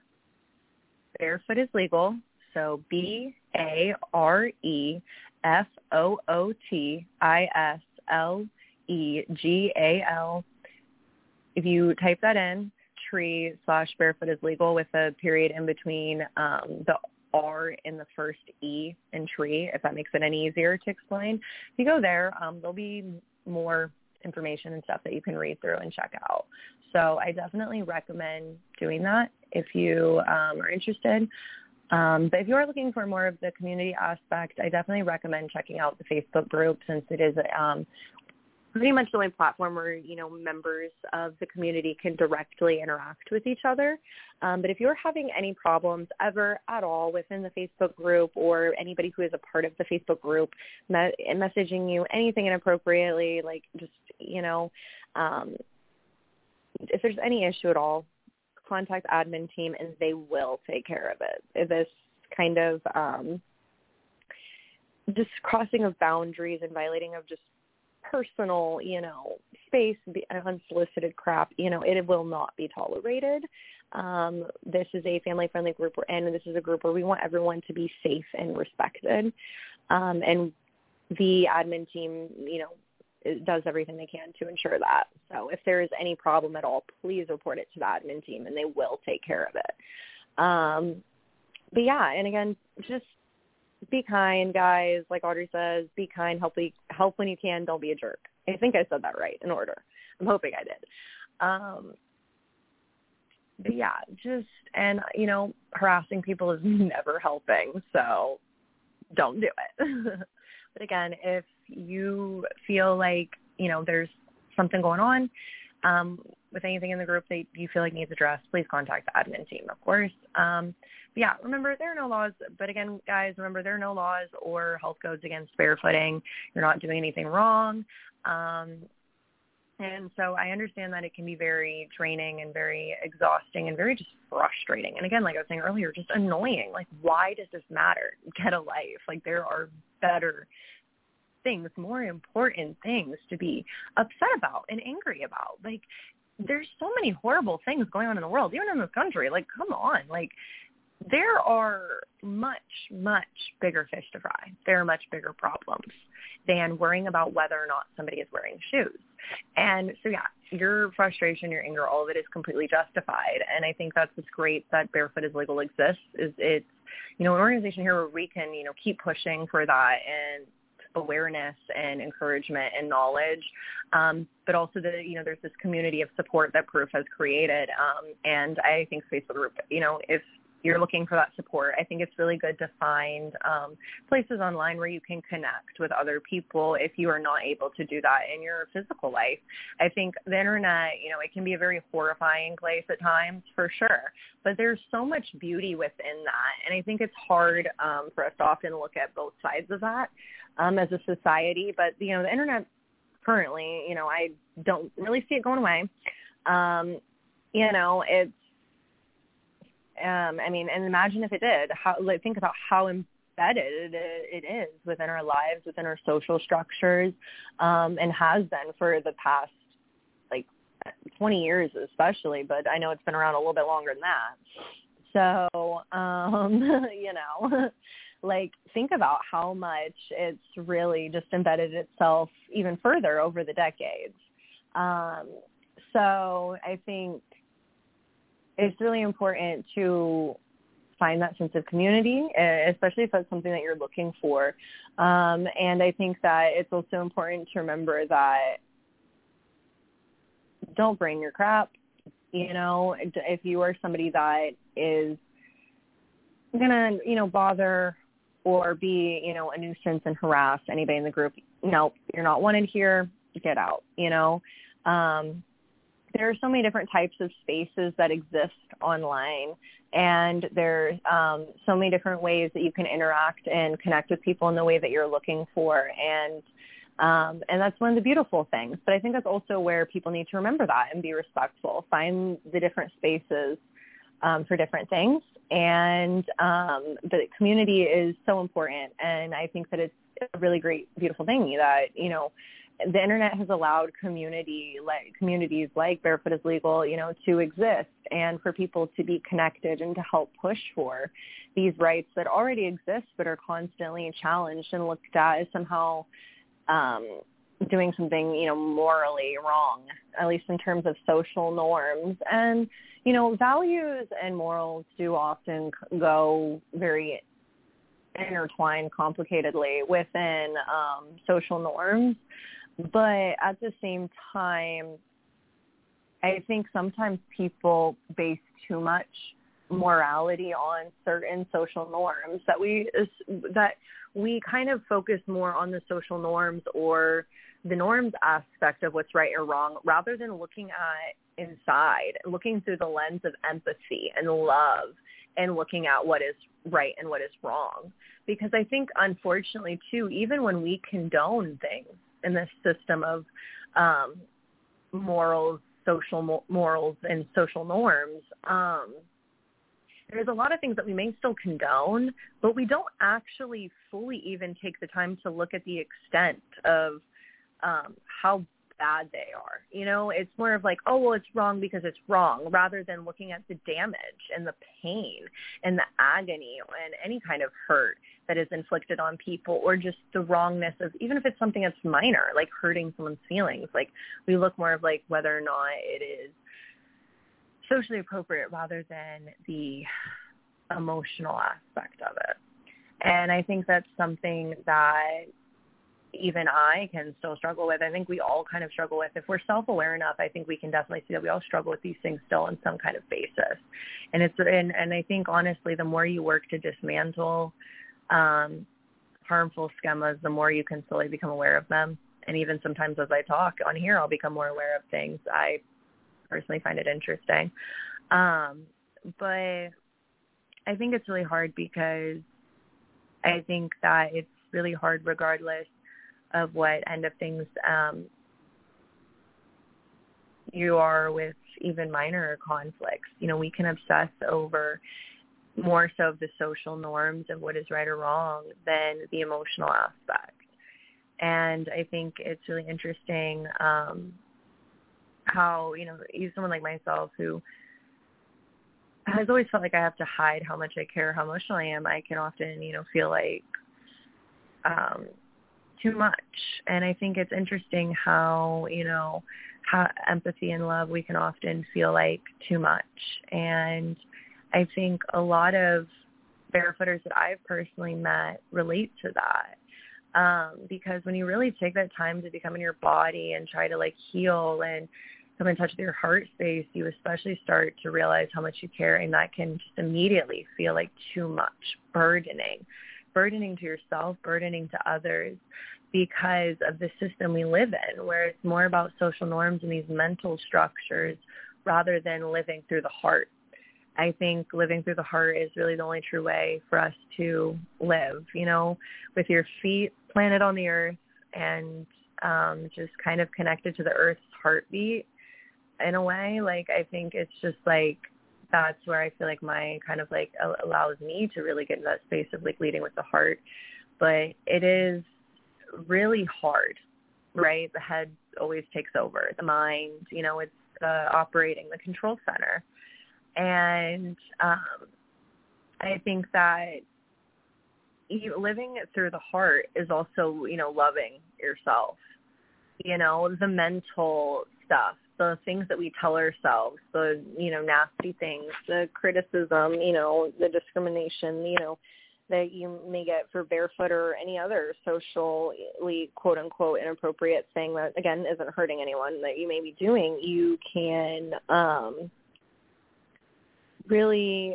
Barefoot is Legal. So B A R E F O O T I S L E G A L. If you type that in, tree slash Barefoot is Legal with a period in between um, the R in the first E in tree, if that makes it any easier to explain. If you go there, um, there'll be more information and stuff that you can read through and check out. So I definitely recommend doing that if you um, are interested. Um, but if you are looking for more of the community aspect, I definitely recommend checking out the Facebook group, since it is um, pretty much the only platform where, you know, members of the community can directly interact with each other. Um, but if you're having any problems ever at all within the Facebook group, or anybody who is a part of the Facebook group me- messaging you anything inappropriately, like just, you know, um, if there's any issue at all, contact admin team and they will take care of it. This kind of um, just crossing of boundaries and violating of just personal, you know, space, unsolicited crap, you know, it will not be tolerated. Um, this is a family-friendly group, and this is a group where we want everyone to be safe and respected. Um, and the admin team, you know, does everything they can to ensure that. So if there is any problem at all, please report it to the admin team, and they will take care of it. Um, but yeah, and again, just be kind, guys. Like Audrey says, be kind, help, help when you can, don't be a jerk. I think I said that right in order. I'm hoping I did. Um, but yeah, just, and, you know, harassing people is never helping, so don't do it. But again, if you feel like, you know, there's something going on um, with anything in the group that you feel like needs addressed, please contact the admin team, of course. Um, but yeah, remember, there are no laws. But again, guys, remember, there are no laws or health codes against barefooting. You're not doing anything wrong. Um, and so I understand that it can be very draining and very exhausting and very just frustrating. And again, like I was saying earlier, just annoying. Like, why does this matter? Get a life. Like, there are better things, more important things to be upset about and angry about. Like, there's so many horrible things going on in the world, even in this country. Like, come on. Like, there are much, much bigger fish to fry. There are much bigger problems than worrying about whether or not somebody is wearing shoes. And so, yeah, your frustration, your anger, all of it is completely justified. And I think that's what's great that Barefoot is Legal exists, is it's, you know, an organization here where we can, you know, keep pushing for that and awareness and encouragement and knowledge. Um, but also the, you know, there's this community of support that Proof has created. Um, and I think Facebook group, you know, if you're looking for that support, I think it's really good to find um, places online where you can connect with other people if you are not able to do that in your physical life. I think the internet, you know, it can be a very horrifying place at times, for sure, but there's so much beauty within that. And I think it's hard um, for us to often look at both sides of that um, as a society. But, you know, the internet currently, you know, I don't really see it going away. Um, you know, it's, Um, I mean, and imagine if it did. How, like, think about how embedded it, it is within our lives, within our social structures, um, and has been for the past, like, twenty years especially, but I know it's been around a little bit longer than that. So, um, you know, like, think about how much it's really just embedded itself even further over the decades. Um, so I think it's really important to find that sense of community, especially if that's something that you're looking for. Um, and I think that it's also important to remember that don't bring your crap. You know, if you are somebody that is going to, you know, bother or be, you know, a nuisance and harass anybody in the group, no, you're not wanted here, get out, you know. Um, There are so many different types of spaces that exist online, and there's um, so many different ways that you can interact and connect with people in the way that you're looking for, and um, and that's one of the beautiful things. But I think that's also where people need to remember that and be respectful. Find the different spaces um, for different things. And um, the community is so important. And I think that it's a really great, beautiful thing that, you know, the internet has allowed community like communities like Barefoot is Legal, you know, to exist and for people to be connected and to help push for these rights that already exist but are constantly challenged and looked at as somehow um, doing something, you know, morally wrong, at least in terms of social norms. And, you know, values and morals do often go very intertwined complicatedly within um, social norms. But at the same time, I think sometimes people base too much morality on certain social norms that we that we kind of focus more on the social norms or the norms aspect of what's right or wrong rather than looking at inside, looking through the lens of empathy and love and looking at what is right and what is wrong. Because I think, unfortunately, too, even when we condone things in this system of um, morals, social morals, and social norms, um, there's a lot of things that we may still condone, but we don't actually fully even take the time to look at the extent of um, how bad they are. You know, it's more of like, oh, well, it's wrong because it's wrong, rather than looking at the damage and the pain and the agony and any kind of hurt that is inflicted on people, or just the wrongness of, even if it's something that's minor, like hurting someone's feelings. Like, we look more of like whether or not it is socially appropriate rather than the emotional aspect of it. And I think that's something that even I can still struggle with. I think we all kind of struggle with. If we're self-aware enough, I think we can definitely see that we all struggle with these things still on some kind of basis. And it's and, and I think, honestly, the more you work to dismantle um, harmful schemas, the more you can slowly become aware of them. And even sometimes as I talk on here, I'll become more aware of things. I personally find it interesting. Um, but I think it's really hard because I think that it's really hard regardless of what end of things um, you are with even minor conflicts. You know, we can obsess over more so of the social norms of what is right or wrong than the emotional aspect. And I think it's really interesting um, how, you know, even someone like myself who has always felt like I have to hide how much I care, how emotional I am, I can often, you know, feel like um, too much. And I think it's interesting how, you know, how empathy and love, we can often feel like too much. And I think a lot of barefooters that I've personally met relate to that. Um, because when you really take that time to become in your body and try to like heal and come in touch with your heart space, you especially start to realize how much you care, and that can just immediately feel like too much, burdening, burdening to yourself, burdening to others, because of the system we live in, where it's more about social norms and these mental structures rather than living through the heart. I think living through the heart is really the only true way for us to live, you know, with your feet planted on the earth and um, just kind of connected to the earth's heartbeat in a way. Like, I think it's just like, that's where I feel like my kind of like allows me to really get into that space of like leading with the heart. But it is really hard, right? The head always takes over. The mind, you know, it's uh, operating the control center. And um, I think that living through the heart is also, you know, loving yourself, you know, the mental stuff, the things that we tell ourselves, the, you know, nasty things, the criticism, you know, the discrimination, you know, that you may get for barefoot or any other socially, quote unquote, inappropriate thing that, again, isn't hurting anyone that you may be doing. You can um, really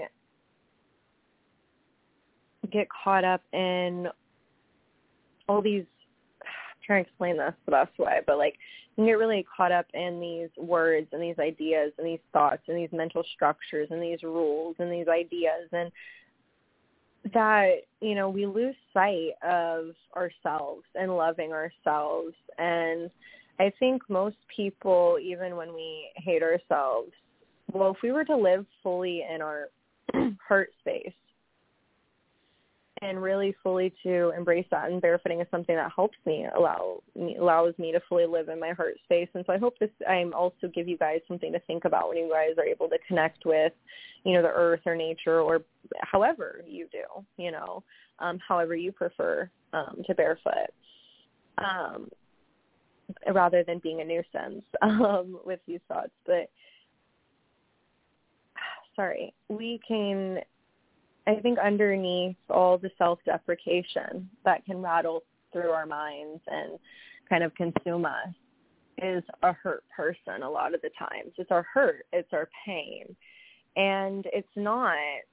get caught up in all these, I'm trying to explain this the best way, but like you can get really caught up in these words and these ideas and these thoughts and these mental structures and these rules and these ideas, and that, you know, we lose sight of ourselves and loving ourselves. And I think most people, even when we hate ourselves, well, if we were to live fully in our heart space and really fully to embrace that, and barefooting is something that helps me, allow me, allows me to fully live in my heart space. And so I hope this, I also give you guys something to think about when you guys are able to connect with, you know, the earth or nature, or however you do, you know, um, however you prefer um, to barefoot, um, rather than being a nuisance um, with these thoughts. But sorry, we can, I think underneath all the self-deprecation that can rattle through our minds and kind of consume us is a hurt person a lot of the times. It's our hurt. It's our pain. And it's not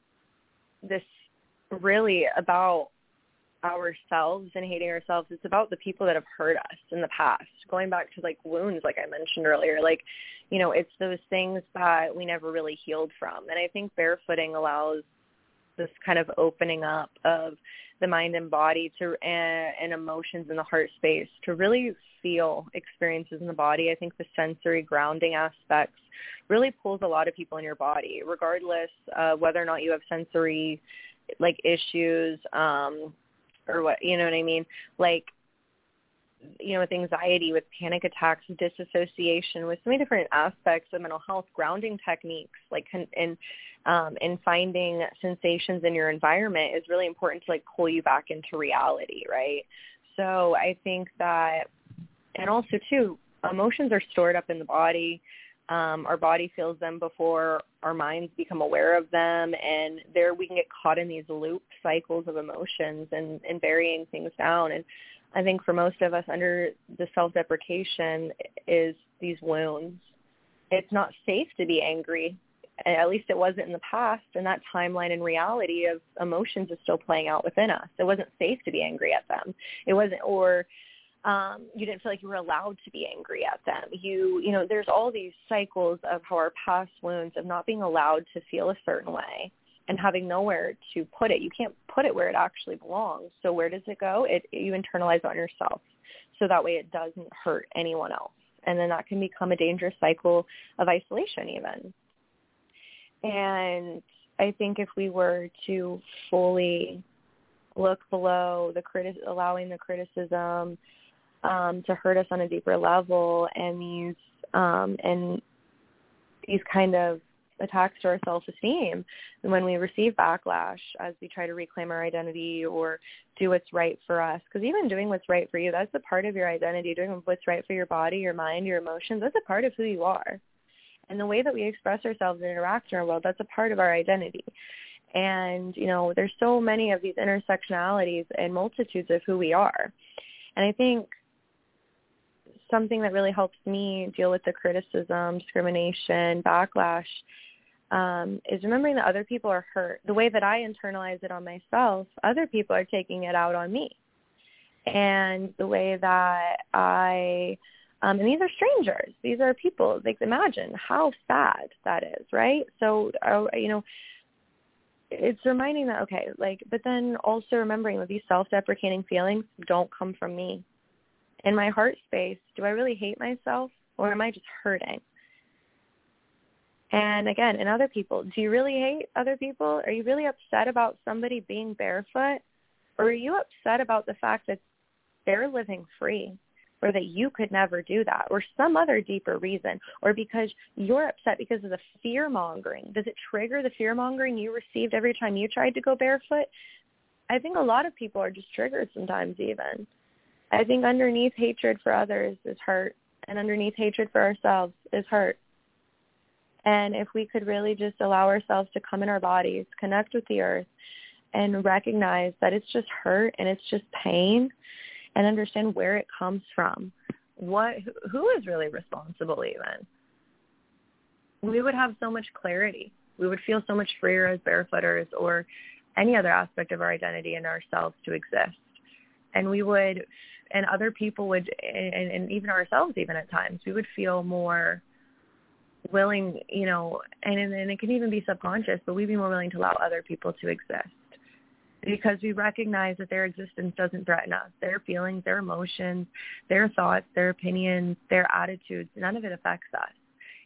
this really about ourselves and hating ourselves. It's about the people that have hurt us in the past. Going back to like wounds, like I mentioned earlier, like, you know, it's those things that we never really healed from. And I think barefooting allows this kind of opening up of the mind and body to and, and emotions in the heart space to really feel experiences in the body. I think the sensory grounding aspects really pulls a lot of people in your body, regardless of whether or not you have sensory like issues um, or what, you know what I mean? Like, you know, with anxiety, with panic attacks, with disassociation, with so many different aspects of mental health, grounding techniques, like in um, in finding sensations in your environment is really important to like pull you back into reality, right? So I think that, and also too, emotions are stored up in the body. Um, our body feels them before our minds become aware of them, and there we can get caught in these loop cycles of emotions and, and burying things down. And I think for most of us, under the self-deprecation is these wounds. It's not safe to be angry. At least it wasn't in the past, and that timeline and reality of emotions is still playing out within us. It wasn't safe to be angry at them. It wasn't, or um, you didn't feel like you were allowed to be angry at them. You, you know, there's all these cycles of how our past wounds of not being allowed to feel a certain way and having nowhere to put it. You can't put it where it actually belongs. So where does it go? It, you internalize it on yourself. So that way it doesn't hurt anyone else. And then that can become a dangerous cycle of isolation even. And I think if we were to fully look below the criti- allowing the criticism um, to hurt us on a deeper level, and these um, and these kind of attacks to our self-esteem, and when we receive backlash as we try to reclaim our identity or do what's right for us, because even doing what's right for you, that's a part of your identity. Doing what's right for your body, your mind, your emotions, that's a part of who you are. And the way that we express ourselves and interact in our world, that's a part of our identity. And, you know, there's so many of these intersectionalities and multitudes of who we are. And I think something that really helps me deal with the criticism, discrimination, backlash, um, is remembering that other people are hurt. The way that I internalize it on myself, other people are taking it out on me. And the way that I... Um, and these are strangers. These are people. Like, imagine how sad that is, right? So, uh, you know, it's reminding that, okay, like, but then also remembering that these self-deprecating feelings don't come from me. In my heart space, do I really hate myself, or am I just hurting? And again, in other people, do you really hate other people? Are you really upset about somebody being barefoot? Or are you upset about the fact that they're living free? Or that you could never do that, or some other deeper reason, or because you're upset because of the fear-mongering. Does it trigger the fear-mongering you received every time you tried to go barefoot? I think a lot of people are just triggered sometimes even. I think underneath hatred for others is hurt, and underneath hatred for ourselves is hurt. And if we could really just allow ourselves to come in our bodies, connect with the earth, and recognize that it's just hurt and it's just pain, and understand where it comes from. What, who is really responsible even? We would have so much clarity. We would feel so much freer as barefooters or any other aspect of our identity and ourselves to exist. And we would, and other people would, and, and even ourselves even at times, we would feel more willing, you know, and, and it can even be subconscious, but we'd be more willing to allow other people to exist. Because we recognize that their existence doesn't threaten us. Their feelings, their emotions, their thoughts, their opinions, their attitudes, none of it affects us.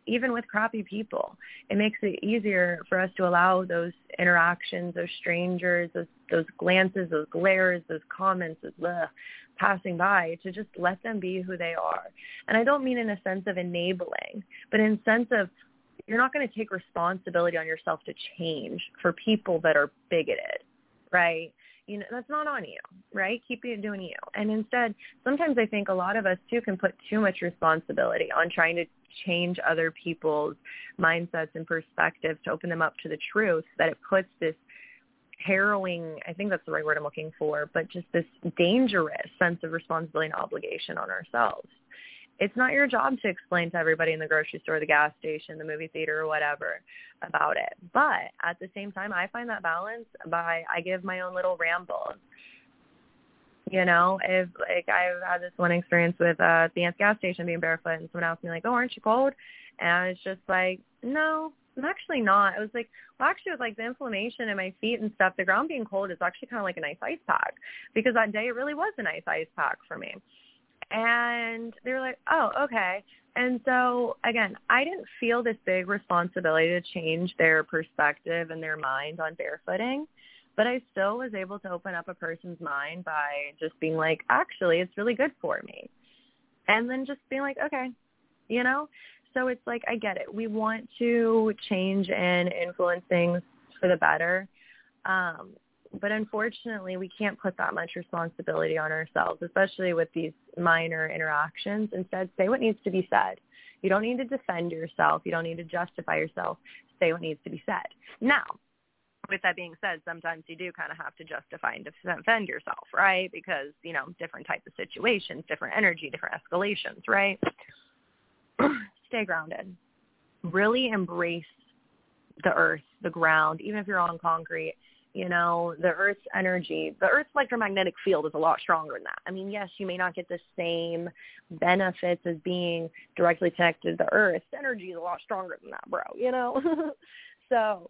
even with crappy people, it makes it easier for us to allow those interactions, those strangers, those, those glances, those glares, those comments, those bleh, passing by, to just let them be who they are. And I don't mean in a sense of enabling, but in a sense of you're not going to take responsibility on yourself to change for people that are bigoted, right? You know, that's not on you, right? Keep it doing you. And instead, sometimes I think a lot of us, too, can put too much responsibility on trying to change other people's mindsets and perspectives to open them up to the truth, that it puts this harrowing, I think that's the right word I'm looking for, but just this dangerous sense of responsibility and obligation on ourselves. It's not your job to explain to everybody in the grocery store, the gas station, the movie theater, or whatever about it. But at the same time, I find that balance by I give my own little rambles. You know, if like I've had this one experience with uh, the gas station being barefoot, and someone asked me like, "Oh, aren't you cold?" And it's just like, no, I'm actually not. I was like, well, actually, with like the inflammation in my feet and stuff, the ground being cold is actually kind of like a nice ice pack, because that day it really was a nice ice pack for me. And they were like, oh, okay. And so, again, I didn't feel this big responsibility to change their perspective and their mind on barefooting, but I still was able to open up a person's mind by just being like, actually, it's really good for me. And then just being like, okay, you know? So it's like, I get it. We want to change and influence things for the better. Um, But unfortunately, we can't put that much responsibility on ourselves, especially with these minor interactions. Instead, say what needs to be said. You don't need to defend yourself. You don't need to justify yourself. Say what needs to be said. Now, with that being said, sometimes you do kind of have to justify and defend yourself, right? Because, you know, different types of situations, different energy, different escalations, right? Stay grounded. Really embrace the earth, the ground, even if you're on concrete. You know, the Earth's energy, the Earth's electromagnetic field is a lot stronger than that. I mean, yes, you may not get the same benefits as being directly connected to the Earth's energy is a lot stronger than that, bro, you know? So,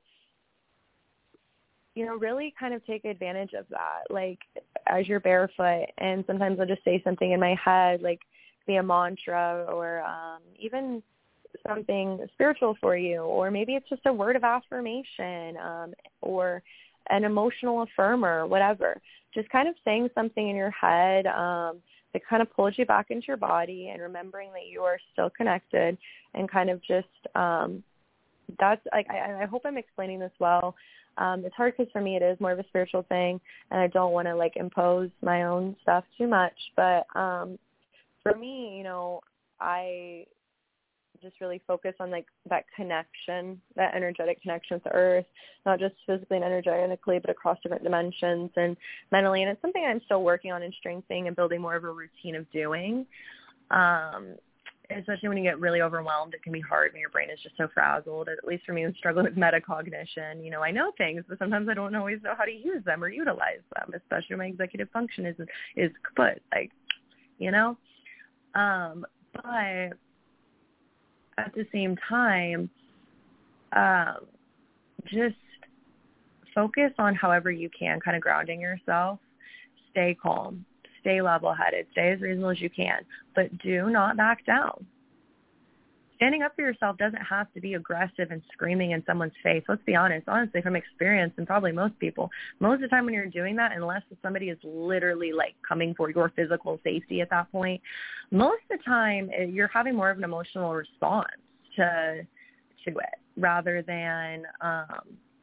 you know, really kind of take advantage of that, like, as you're barefoot. And sometimes I'll just say something in my head, like, be a mantra, or um, even something spiritual for you, or maybe it's just a word of affirmation, um, or an emotional affirmer, whatever. Just kind of saying something in your head um, that kind of pulls you back into your body, and remembering that you are still connected, and kind of just, um, that's, like, I, I hope I'm explaining this well. Um, it's hard because for me it is more of a spiritual thing, and I don't want to, like, impose my own stuff too much. But um, for me, you know, I just really focus on, like, that connection, that energetic connection with the earth, not just physically and energetically, but across different dimensions and mentally. And it's something I'm still working on and strengthening and building more of a routine of doing. Um, especially when you get really overwhelmed, it can be hard when your brain is just so frazzled. At least for me, I'm struggling with metacognition. You know, I know things, but sometimes I don't always know how to use them or utilize them, especially when my executive function is, is kaput, like, you know. Um, but at the same time, um, just focus on however you can, kind of grounding yourself. Stay calm, stay level-headed, stay as reasonable as you can, but do not back down. Standing up for yourself doesn't have to be aggressive and screaming in someone's face. Let's be honest. Honestly, from experience, and probably most people, most of the time when you're doing that, unless somebody is literally, like, coming for your physical safety at that point, most of the time you're having more of an emotional response to to it, rather than, um,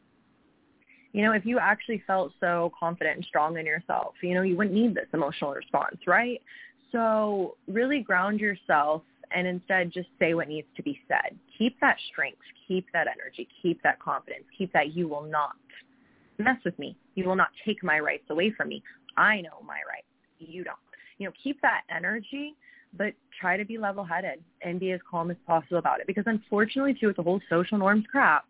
you know, if you actually felt so confident and strong in yourself, you know, you wouldn't need this emotional response, right? So really ground yourself, and instead just say what needs to be said. Keep that strength, keep that energy, keep that confidence, keep that you will not mess with me. You will not take my rights away from me. I know my rights. You don't. You know, keep that energy, but try to be level-headed and be as calm as possible about it. Because unfortunately, too, with the whole social norms crap,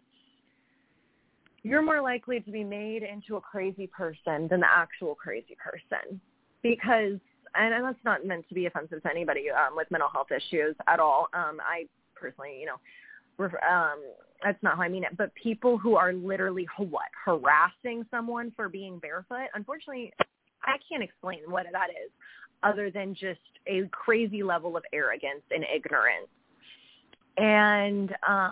you're more likely to be made into a crazy person than the actual crazy person. Because And that's not meant to be offensive to anybody um, with mental health issues at all. Um, I personally, you know, um, that's not how I mean it. But people who are literally, what, harassing someone for being barefoot, unfortunately, I can't explain what that is other than just a crazy level of arrogance and ignorance. And, um,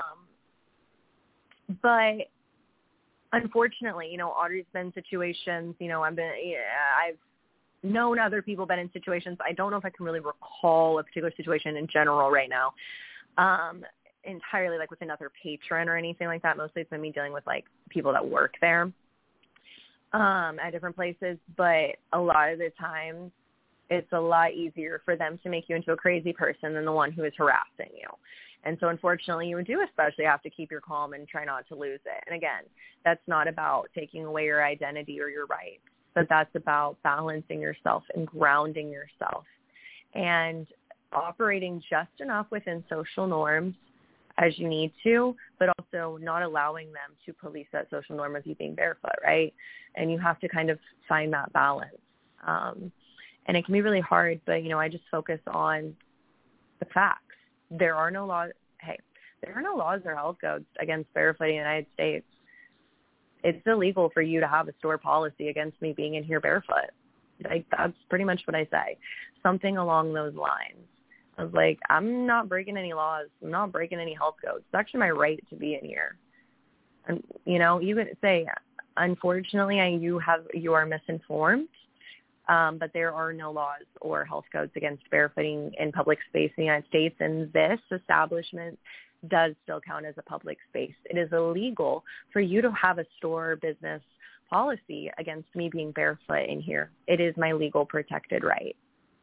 but unfortunately, you know, Audrey's been in situations, you know, I've been, yeah, I've known other people been in situations. I don't know if I can really recall a particular situation in general right now, um, entirely like with another patron or anything like that. Mostly it's been me dealing with like people that work there um, at different places. But a lot of the times it's a lot easier for them to make you into a crazy person than the one who is harassing you. And so unfortunately you do especially have to keep your calm and try not to lose it. And again, that's not about taking away your identity or your rights, but that's about balancing yourself and grounding yourself and operating just enough within social norms as you need to, but also not allowing them to police that social norm of you being barefoot, right? And you have to kind of find that balance. Um, and it can be really hard, but, you know, I just focus on the facts. There are no laws. Hey, there are no laws or health codes against barefooting in the United States. It's illegal for you to have a store policy against me being in here barefoot. Like, that's pretty much what I say. Something along those lines. I was like, I'm not breaking any laws. I'm not breaking any health codes. It's actually my right to be in here. And, you know, you could say, unfortunately, I, you have you are misinformed. Um, but there are no laws or health codes against barefooting in public space in the United States, and this establishment does still count as a public space. It is illegal for you to have a store or business policy against me being barefoot in here. It is my legal protected right.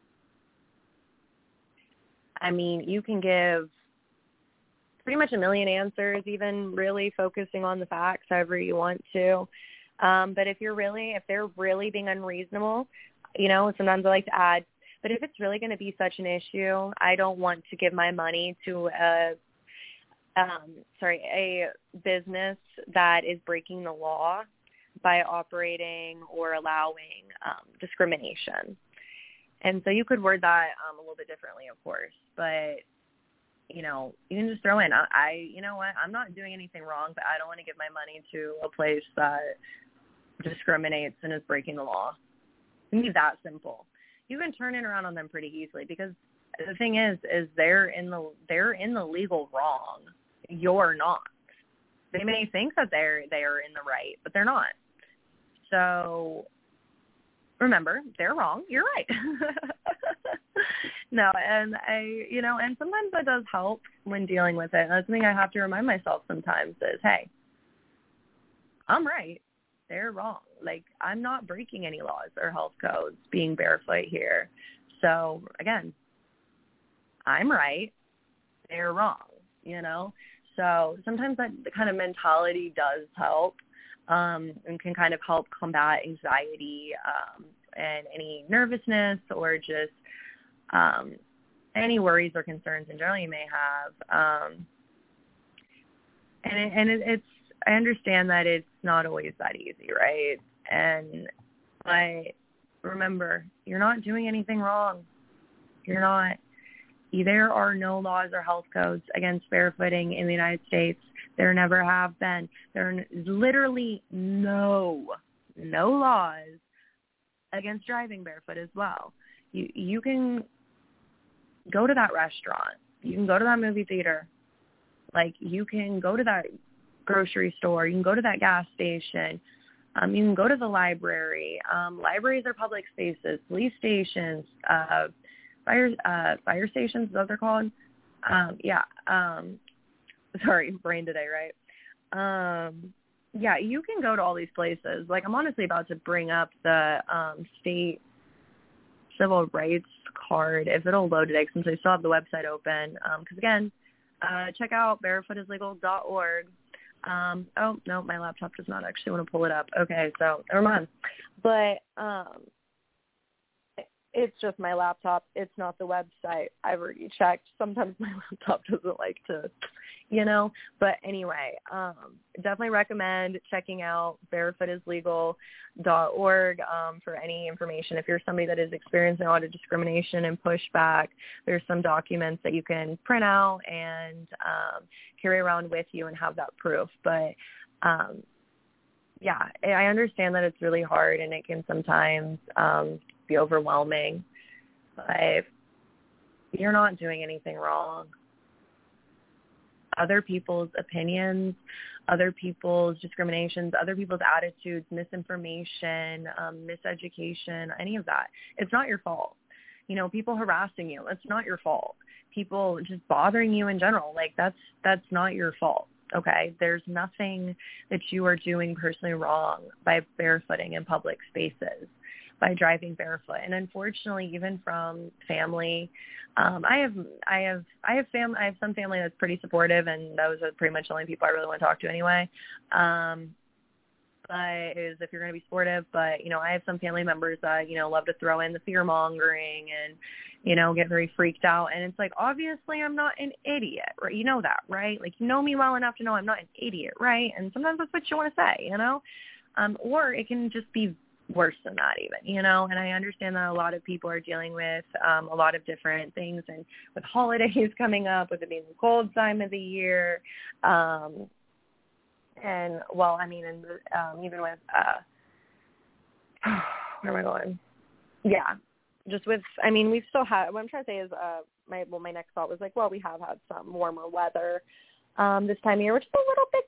I mean, you can give pretty much a million answers, even really focusing on the facts however you want to. Um, but if you're really, if they're really being unreasonable, you know, sometimes I like to add, but if it's really going to be such an issue, I don't want to give my money to a, um, sorry, a business that is breaking the law by operating or allowing um, discrimination. And so you could word that um, a little bit differently, of course, but, you know, you can just throw in, I, I, you know what, I'm not doing anything wrong, but I don't want to give my money to a place that discriminates and is breaking the law. You can be that simple. You can turn it around on them pretty easily because the thing is, is they're in the they're in the legal wrong. You're not. They may think that they're they are in the right, but they're not. So remember, they're wrong. You're right. No, and I, you know, and sometimes that does help when dealing with it. That's something I have to remind myself sometimes is, hey, I'm right. They're wrong. Like, I'm not breaking any laws or health codes being barefoot here. So, again, I'm right. They're wrong, you know? So sometimes that kind of mentality does help um, and can kind of help combat anxiety um, and any nervousness or just um, any worries or concerns in general you may have. Um, and it, and it, it's, I understand that it's not always that easy, right? And I remember, you're not doing anything wrong. You're not. There are no laws or health codes against barefooting in the United States. There never have been. There are literally no, no laws against driving barefoot as well. You you can go to that restaurant. You can go to that movie theater. Like, you can go to that grocery store. You can go to that gas station. Um, you can go to the library. Um, libraries are public spaces. Police stations, uh, fire uh, fire stations, is that what they're called? Um, yeah. Um, sorry, brain today, right? Um, yeah, you can go to all these places. Like, I'm honestly about to bring up the um, state civil rights card, if it'll load today, since I still have the website open. Because, um, again, uh, check out barefoot is legal dot org. Um, oh, no, my laptop does not actually want to pull it up. Okay, so never mind. But um, it's just my laptop. It's not the website. I've already checked. Sometimes my laptop doesn't like to, you know. But anyway, um, definitely recommend checking out barefoot is legal dot org um, for any information. If you're somebody that is experiencing a lot of discrimination and pushback, there's some documents that you can print out and um, carry around with you and have that proof. But um, yeah, I understand that it's really hard and it can sometimes um, be overwhelming, but you're not doing anything wrong. other people's opinions, other people's discriminations, other people's attitudes, misinformation, um, miseducation, any of that. It's not your fault. You know, people harassing you, it's not your fault. People just bothering you in general, like that's that's not your fault. Okay, there's nothing that you are doing personally wrong by barefooting in public spaces, by driving barefoot. And unfortunately, even from family, um, I have I have I have fam I have some family that's pretty supportive, and those are pretty much the only people I really want to talk to anyway. Um, but is if you're going to be supportive, but you know, I have some family members that you know love to throw in the fear mongering and you know get very freaked out. And it's like, obviously, I'm not an idiot, right? You know that, right? Like, you know me well enough to know I'm not an idiot, right? And sometimes that's what you want to say, you know, um, or it can just be worse than that even, you know, and I understand that a lot of people are dealing with um, a lot of different things, and with holidays coming up, with it being the cold time of the year, um, and, well, I mean, and um, even with, uh, where am I going? Yeah, just with, I mean, we've still had, what I'm trying to say is, uh, my, well, my next thought was like, well, we have had some warmer weather um, this time of year, which is a little bit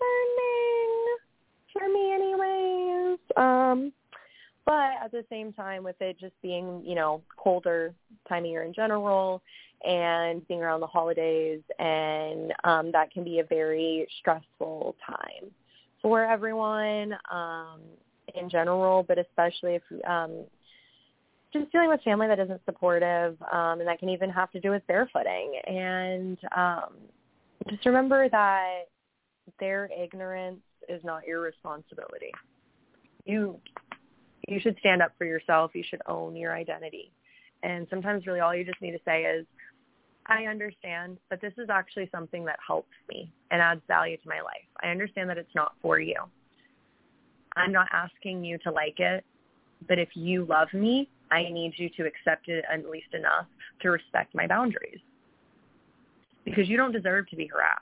concerning for me anyways. Um, but at the same time, with it just being, you know, colder time of year in general, and being around the holidays, and um, that can be a very stressful time for everyone um, in general, but especially if um, just dealing with family that isn't supportive, um, and that can even have to do with barefooting. And um, just remember that their ignorance is not your responsibility. You you should stand up for yourself. You should own your identity. And sometimes really all you just need to say is, I understand, but this is actually something that helps me and adds value to my life. I understand that it's not for you. I'm not asking you to like it, but if you love me, I need you to accept it at least enough to respect my boundaries, because you don't deserve to be harassed.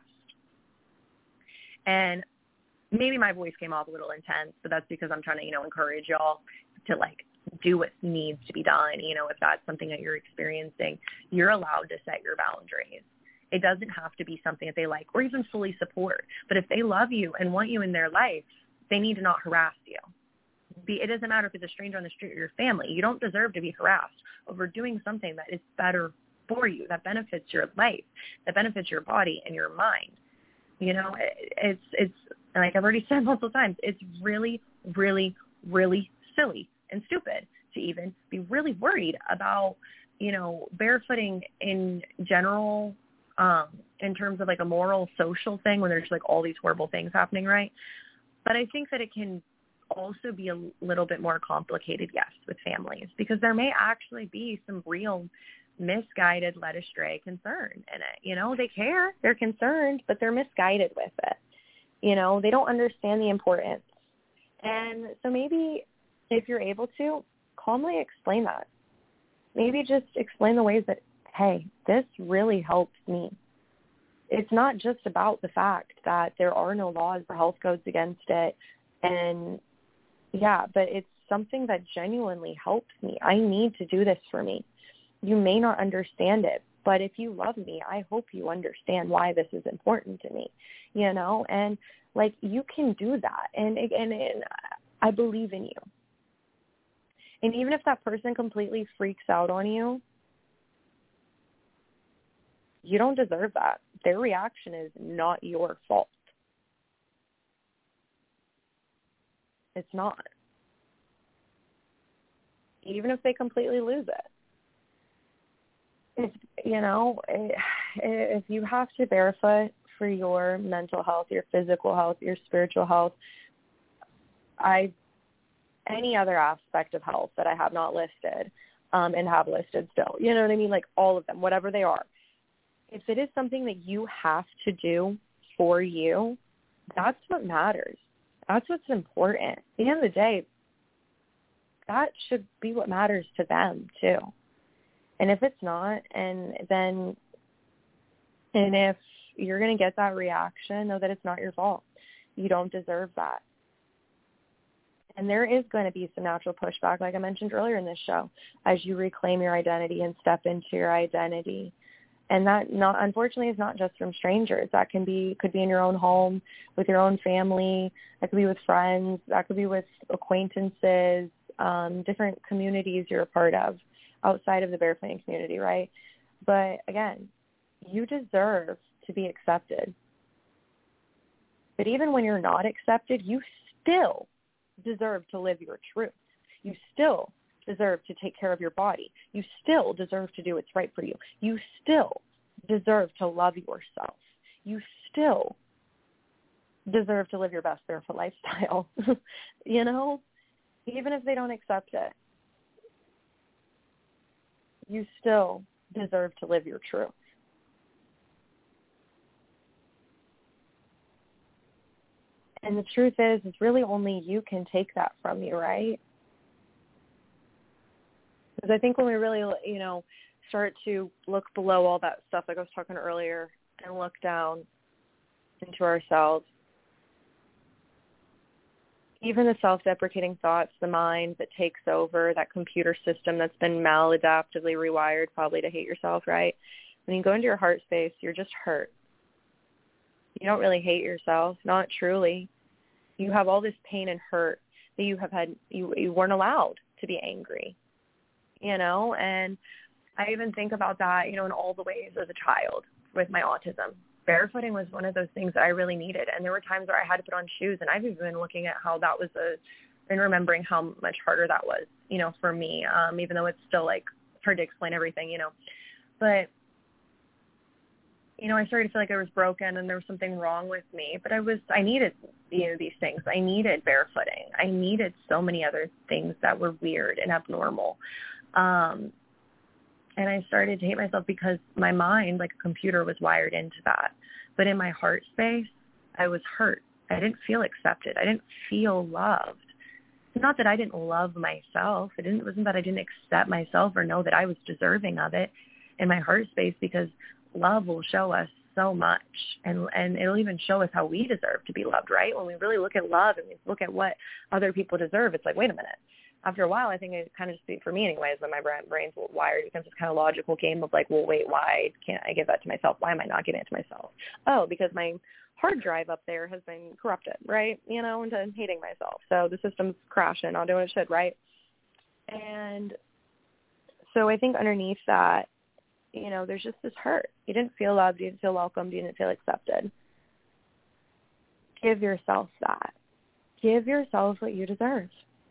And maybe my voice came off a little intense, but that's because I'm trying to, you know, encourage y'all to, like, do what needs to be done. You know, if that's something that you're experiencing, you're allowed to set your boundaries. It doesn't have to be something that they like or even fully support. But if they love you and want you in their life, they need to not harass you. Be, it doesn't matter if it's a stranger on the street or your family. You don't deserve to be harassed over doing something that is better for you, that benefits your life, that benefits your body and your mind. You know, it, it's, it's like I've already said multiple times, it's really, really, really silly and stupid to even be really worried about, you know, barefooting in general, um, in terms of like a moral, social thing when there's like all these horrible things happening, right? But I think that it can also be a little bit more complicated, yes, with families, because there may actually be some real misguided, led astray concern in it. You know, they care, they're concerned, but they're misguided with it. You know, they don't understand the importance. And so maybe if you're able to, calmly explain that. Maybe just explain the ways that, hey, this really helps me. It's not just about the fact that there are no laws or health codes against it. And, yeah, but it's something that genuinely helps me. I need to do this for me. You may not understand it, but if you love me, I hope you understand why this is important to me, you know? And, like, you can do that. And, and, and I believe in you. And even if that person completely freaks out on you, you don't deserve that. Their reaction is not your fault. It's not. Even if they completely lose it. If, you know, if you have to barefoot for your mental health, your physical health, your spiritual health, I any other aspect of health that I have not listed um, and have listed still. You know what I mean? Like all of them, whatever they are. If it is something that you have to do for you, that's what matters. That's what's important. At the end of the day, that should be what matters to them too. And if it's not, and then, and if you're going to get that reaction, know that it's not your fault. You don't deserve that. And there is going to be some natural pushback, like I mentioned earlier in this show, as you reclaim your identity and step into your identity. And that, not unfortunately, is not just from strangers. That can be could be in your own home, with your own family. That could be with friends. That could be with acquaintances, um, different communities you're a part of outside of the barefooting community, right? But again, you deserve to be accepted. But even when you're not accepted, you still deserve to live your truth. You still deserve to take care of your body. You still deserve to do what's right for you. You still deserve to love yourself. You still deserve to live your best barefoot lifestyle, you know, even if they don't accept it. You still deserve to live your truth. And the truth is, is really only you can take that from you, right? Because I think when we really, you know, start to look below all that stuff, like I was talking earlier, and look down into ourselves, even the self-deprecating thoughts, the mind that takes over, that computer system that's been maladaptively rewired probably to hate yourself, right? When you go into your heart space, you're just hurt. You don't really hate yourself, not truly. You have all this pain and hurt that you have had, you, you weren't allowed to be angry, you know? And I even think about that, you know, in all the ways as a child with my autism. Barefooting was one of those things that I really needed. And there were times where I had to put on shoes, and I've even been looking at how that was a, and remembering how much harder that was, you know, for me, um, even though it's still like hard to explain everything, you know. But, you know, I started to feel like I was broken and there was something wrong with me, but I was, I needed, you know, these things. I needed barefooting. I needed so many other things that were weird and abnormal. Um, and I started to hate myself because my mind, like a computer, was wired into that. But in my heart space, I was hurt. I didn't feel accepted. I didn't feel loved. It's not that I didn't love myself. It, didn't, it wasn't that I didn't accept myself or know that I was deserving of it in my heart space, because love will show us so much, and and it'll even show us how we deserve to be loved, right? When we really look at love and we look at what other people deserve, it's like, wait a minute. After a while, I think it kind of just, for me anyways, when my brain's wired, it becomes this kind of logical game of like, well, wait, why can't I give that to myself? Why am I not giving it to myself? Oh, because my hard drive up there has been corrupted, right? You know, into hating myself. So the system's crashing, not doing what it should, right? And so I think underneath that, you know, there's just this hurt. You didn't feel loved. You didn't feel welcomed. You didn't feel accepted. Give yourself that. Give yourself what you deserve.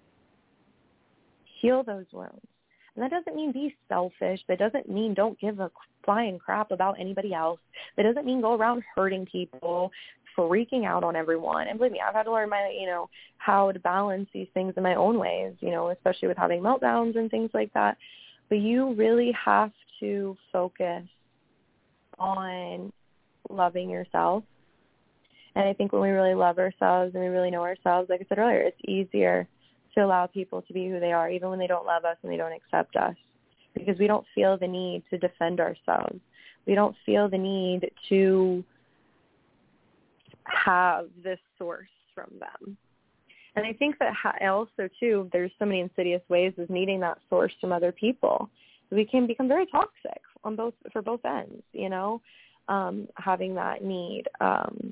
Heal those wounds. And that doesn't mean be selfish. That doesn't mean don't give a flying crap about anybody else. That doesn't mean go around hurting people, freaking out on everyone. And believe me, I've had to learn my, you know, how to balance these things in my own ways, you know, especially with having meltdowns and things like that. But you really have to focus on loving yourself. And I think when we really love ourselves and we really know ourselves, like I said earlier, it's easier to allow people to be who they are, even when they don't love us and they don't accept us, because we don't feel the need to defend ourselves. We don't feel the need to have this source from them. And I think that also, too, there's so many insidious ways of needing that source from other people. We can become very toxic on both for both ends, you know, um, having that need. Um,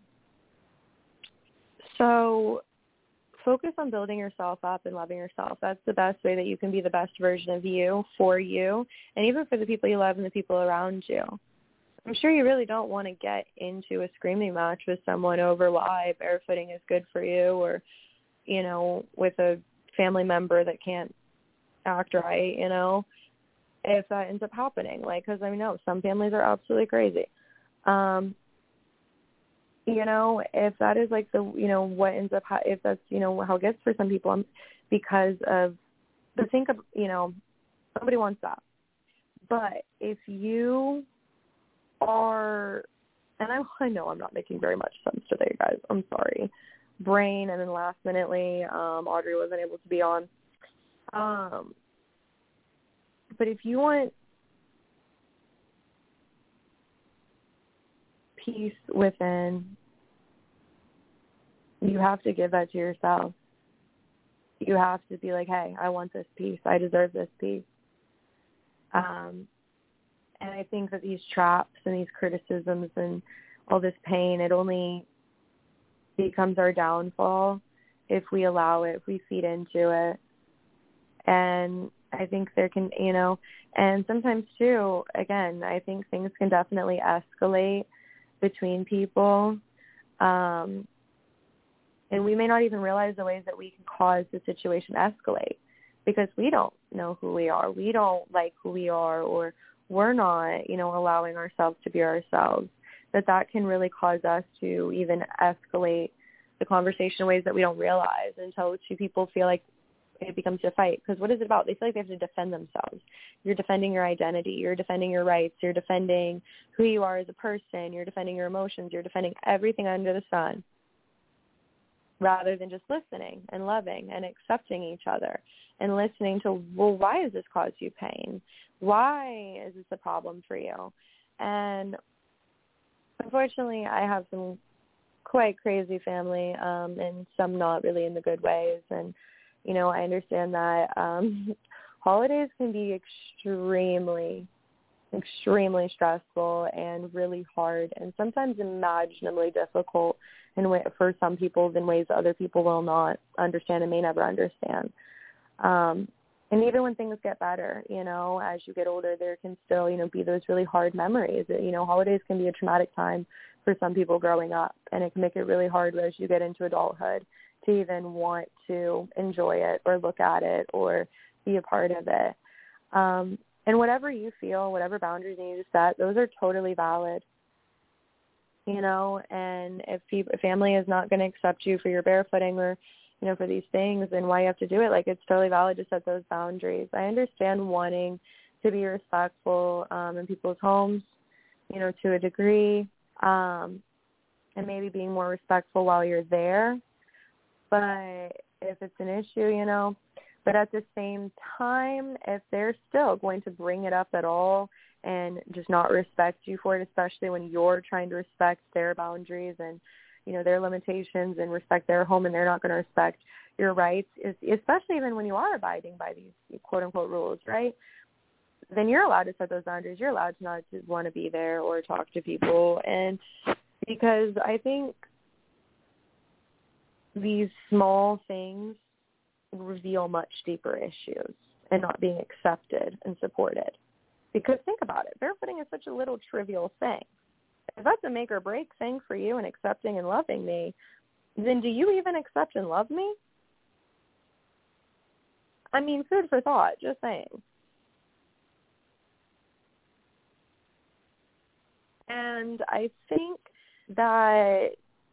so focus on building yourself up and loving yourself. That's the best way that you can be the best version of you for you, and even for the people you love and the people around you. I'm sure you really don't want to get into a screaming match with someone over why barefooting is good for you, or, you know, with a family member that can't act right, you know, if that ends up happening. Like, because I know some families are absolutely crazy. Um, you know, if that is like the, you know, what ends up, ha- if that's, you know, how it gets for some people, um, because of the think of, you know, nobody wants that. But if you are, and I, I know I'm not making very much sense today, guys. I'm sorry. Brain, and then last minutely, um, Audrey wasn't able to be on. Um, but if you want peace within, you have to give that to yourself. You have to be like, hey, I want this peace. I deserve this peace. Um, And I think that these traps and these criticisms and all this pain, it only becomes our downfall if we allow it, if we feed into it. And I think there can, you know, and sometimes too, again, I think things can definitely escalate between people. Um, and we may not even realize the ways that we can cause the situation to escalate because we don't know who we are. We don't like who we are, or we're not, you know, allowing ourselves to be ourselves. That that can really cause us to even escalate the conversation in ways that we don't realize until two people feel like it becomes a fight. Because what is it about? They feel like they have to defend themselves. You're defending your identity. You're defending your rights. You're defending who you are as a person. You're defending your emotions. You're defending everything under the sun, rather than just listening and loving and accepting each other and listening to, well, why does this cause you pain? Why is this a problem for you? And unfortunately, I have some quite crazy family, um, and some not really in the good ways. And, you know, I understand that um, holidays can be extremely, extremely stressful and really hard and sometimes imaginably difficult in way, for some people in ways that other people will not understand and may never understand. Um, and even when things get better, you know, as you get older, there can still, you know, be those really hard memories. You know, holidays can be a traumatic time for some people growing up, and it can make it really hard as you get into adulthood to even want to enjoy it or look at it or be a part of it. Um, and whatever you feel, whatever boundaries you need to set, those are totally valid. You know, and if you, if family is not going to accept you for your barefooting or, you know, for these things, then why you have to do it? Like, it's totally valid to set those boundaries. I understand wanting to be respectful um, in people's homes, you know, to a degree, um, and maybe being more respectful while you're there. But if it's an issue, you know, but at the same time, if they're still going to bring it up at all and just not respect you for it, especially when you're trying to respect their boundaries and, you know, their limitations and respect their home, and they're not going to respect your rights, especially even when you are abiding by these quote-unquote rules, right? Then you're allowed to set those boundaries. You're allowed to not to want to be there or talk to people. And because I think these small things reveal much deeper issues and not being accepted and supported. Because think about it, barefooting is such a little trivial thing. If that's a make or break thing for you in accepting and loving me, then do you even accept and love me? I mean, food for thought, just saying. And I think that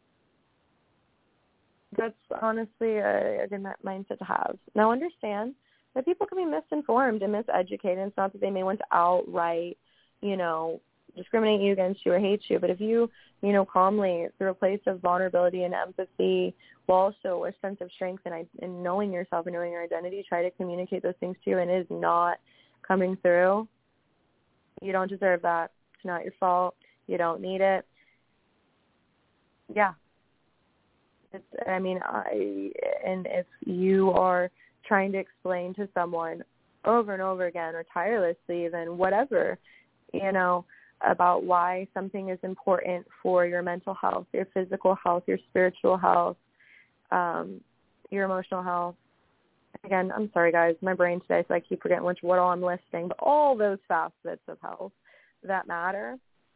that's honestly a, a good mindset to have. Now, understand that people can be misinformed and miseducated. It's not that they may want to outright, you know, discriminate you against you or hate you, but if you, you know, calmly, through a place of vulnerability and empathy, while also a sense of strength and, and knowing yourself and knowing your identity, try to communicate those things to you, and it is not coming through, you don't deserve that. It's not your fault. You don't need it. Yeah. It's, I mean, I, and if you are trying to explain to someone over and over again or tirelessly, then whatever, you know, about why something is important for your mental health, your physical health, your spiritual health, um, your emotional health. Again, I'm sorry, guys, my brain today, so I keep forgetting which what all I'm listing, but all those facets of health that matter.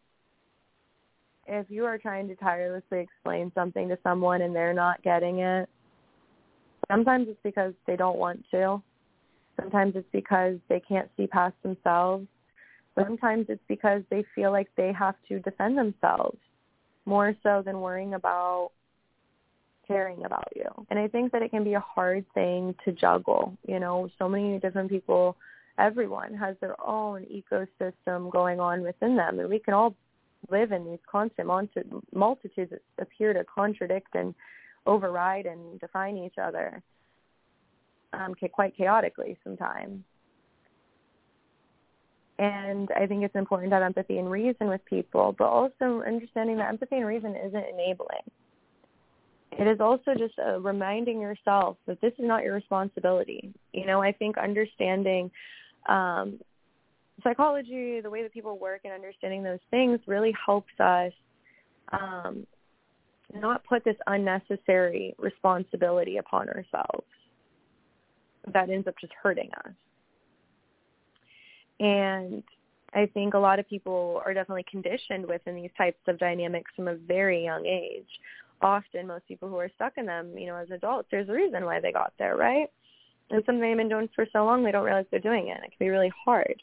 If you are trying to tirelessly explain something to someone and they're not getting it, sometimes it's because they don't want to. Sometimes it's because they can't see past themselves. Sometimes it's because they feel like they have to defend themselves more so than worrying about caring about you. And I think that it can be a hard thing to juggle. You know, so many different people, everyone has their own ecosystem going on within them, and we can all live in these constant multitudes that appear to contradict and override and define each other um, quite chaotically sometimes. And I think it's important to have empathy and reason with people, but also understanding that empathy and reason isn't enabling. It is also just uh, reminding yourself that this is not your responsibility. You know, I think understanding um, psychology, the way that people work and understanding those things really helps us um, not put this unnecessary responsibility upon ourselves that ends up just hurting us. And I think a lot of people are definitely conditioned within these types of dynamics from a very young age. Often most people who are stuck in them, you know, as adults, there's a reason why they got there, right? And something they've been doing for so long, they don't realize they're doing it. It can be really hard.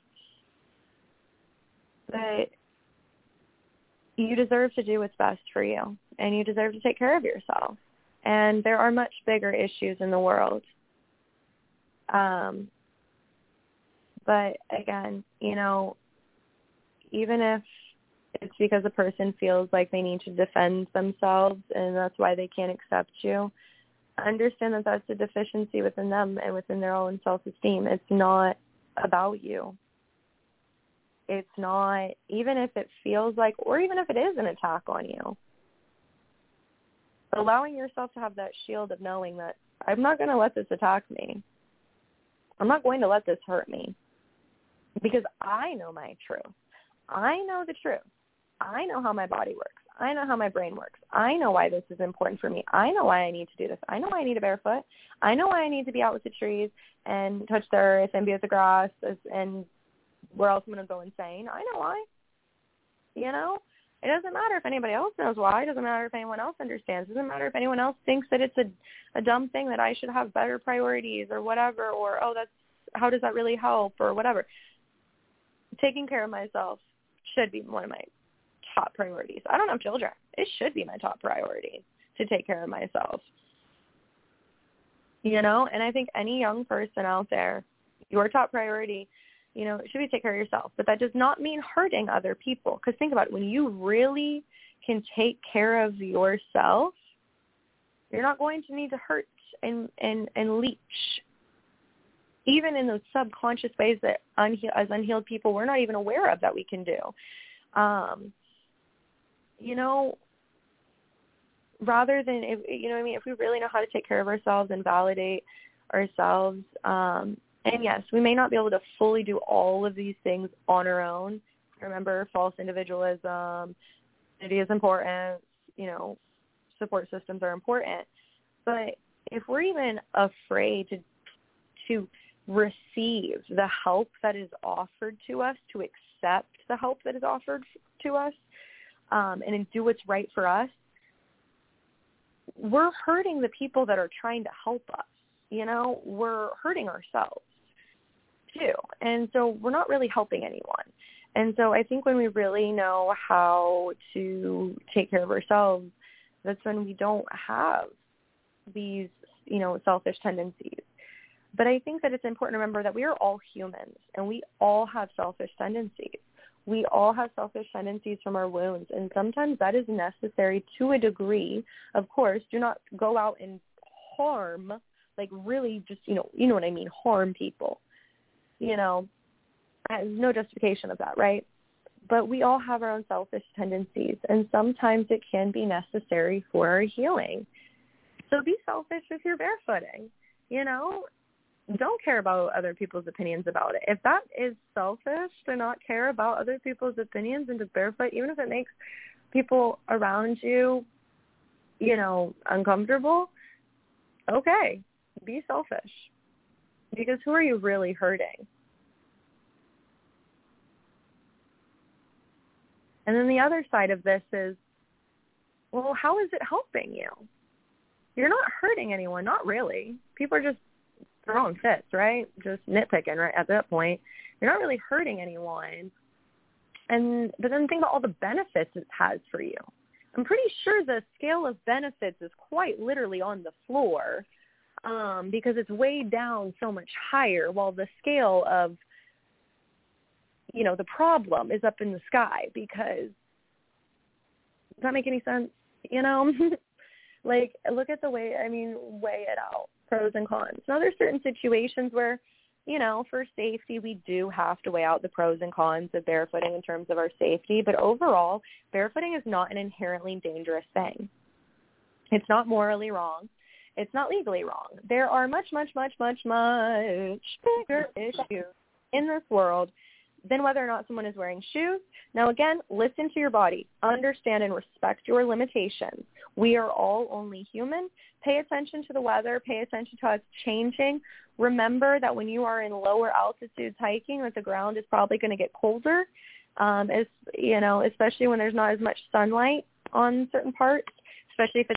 But you deserve to do what's best for you, and you deserve to take care of yourself. And there are much bigger issues in the world. Um, but again, you know, even if it's because a person feels like they need to defend themselves and that's why they can't accept you, understand that that's a deficiency within them and within their own self-esteem. It's not about you. It's not, even if it feels like, or even if it is an attack on you, allowing yourself to have that shield of knowing that I'm not going to let this attack me. I'm not going to let this hurt me because I know my truth. I know the truth. I know how my body works. I know how my brain works. I know why this is important for me. I know why I need to do this. I know why I need a barefoot. I know why I need to be out with the trees and touch the earth and be with the grass and where else I'm going to go insane. I know why. You know? It doesn't matter if anybody else knows why. It doesn't matter if anyone else understands. It doesn't matter if anyone else thinks that it's a, a dumb thing that I should have better priorities or whatever, or, oh, that's, how does that really help or whatever. Taking care of myself should be one of my top priorities. I don't have children. It should be my top priority to take care of myself. You know, and I think any young person out there, your top priority, you know, should be take care of yourself. But that does not mean hurting other people. Because think about it, when you really can take care of yourself, you're not going to need to hurt and, and, and leech. Even in those subconscious ways that unhe- as unhealed people we're not even aware of that we can do. Um, you know, rather than, if, you know what I mean, if we really know how to take care of ourselves and validate ourselves, um, and yes, we may not be able to fully do all of these things on our own. Remember, false individualism, it is important, you know, support systems are important. But if we're even afraid to to receive the help that is offered to us, to accept the help that is offered to us, um, and do what's right for us, we're hurting the people that are trying to help us. You know, we're hurting ourselves too. And so we're not really helping anyone. And so I think when we really know how to take care of ourselves, that's when we don't have these, you know, selfish tendencies. But I think that it's important to remember that we are all humans and we all have selfish tendencies. We all have selfish tendencies from our wounds, and sometimes that is necessary to a degree. Of course, do not go out and harm, like really just, you know, you know what I mean, harm people. You know, there's no justification of that, right? But we all have our own selfish tendencies, and sometimes it can be necessary for our healing. So be selfish with your barefooting, you know? Don't care about other people's opinions about it. If that is selfish to not care about other people's opinions and to barefoot, even if it makes people around you, you know, uncomfortable, okay, be selfish. Because who are you really hurting? And then the other side of this is, well, how is it helping you? You're not hurting anyone, not really. People are just throwing fits, right? Just nitpicking, right, at that point. You're not really hurting anyone. And but then think about all the benefits it has for you. I'm pretty sure the scale of benefits is quite literally on the floor um, because it's way down so much higher, while the scale of, you know, the problem is up in the sky. Because, does that make any sense? You know? Like, look at the way, I mean, weigh it out. Pros and cons. Now, there's certain situations where, you know, for safety, we do have to weigh out the pros and cons of barefooting in terms of our safety. But overall, barefooting is not an inherently dangerous thing. It's not morally wrong. It's not legally wrong. There are much, much, much, much, much bigger issues in this world than whether or not someone is wearing shoes. Now, again, listen to your body. Understand and respect your limitations. We are all only human. Pay attention to the weather. Pay attention to how it's changing. Remember that when you are in lower altitudes hiking, that the ground is probably going to get colder, um, as, you know, especially when there's not as much sunlight on certain parts, especially if it's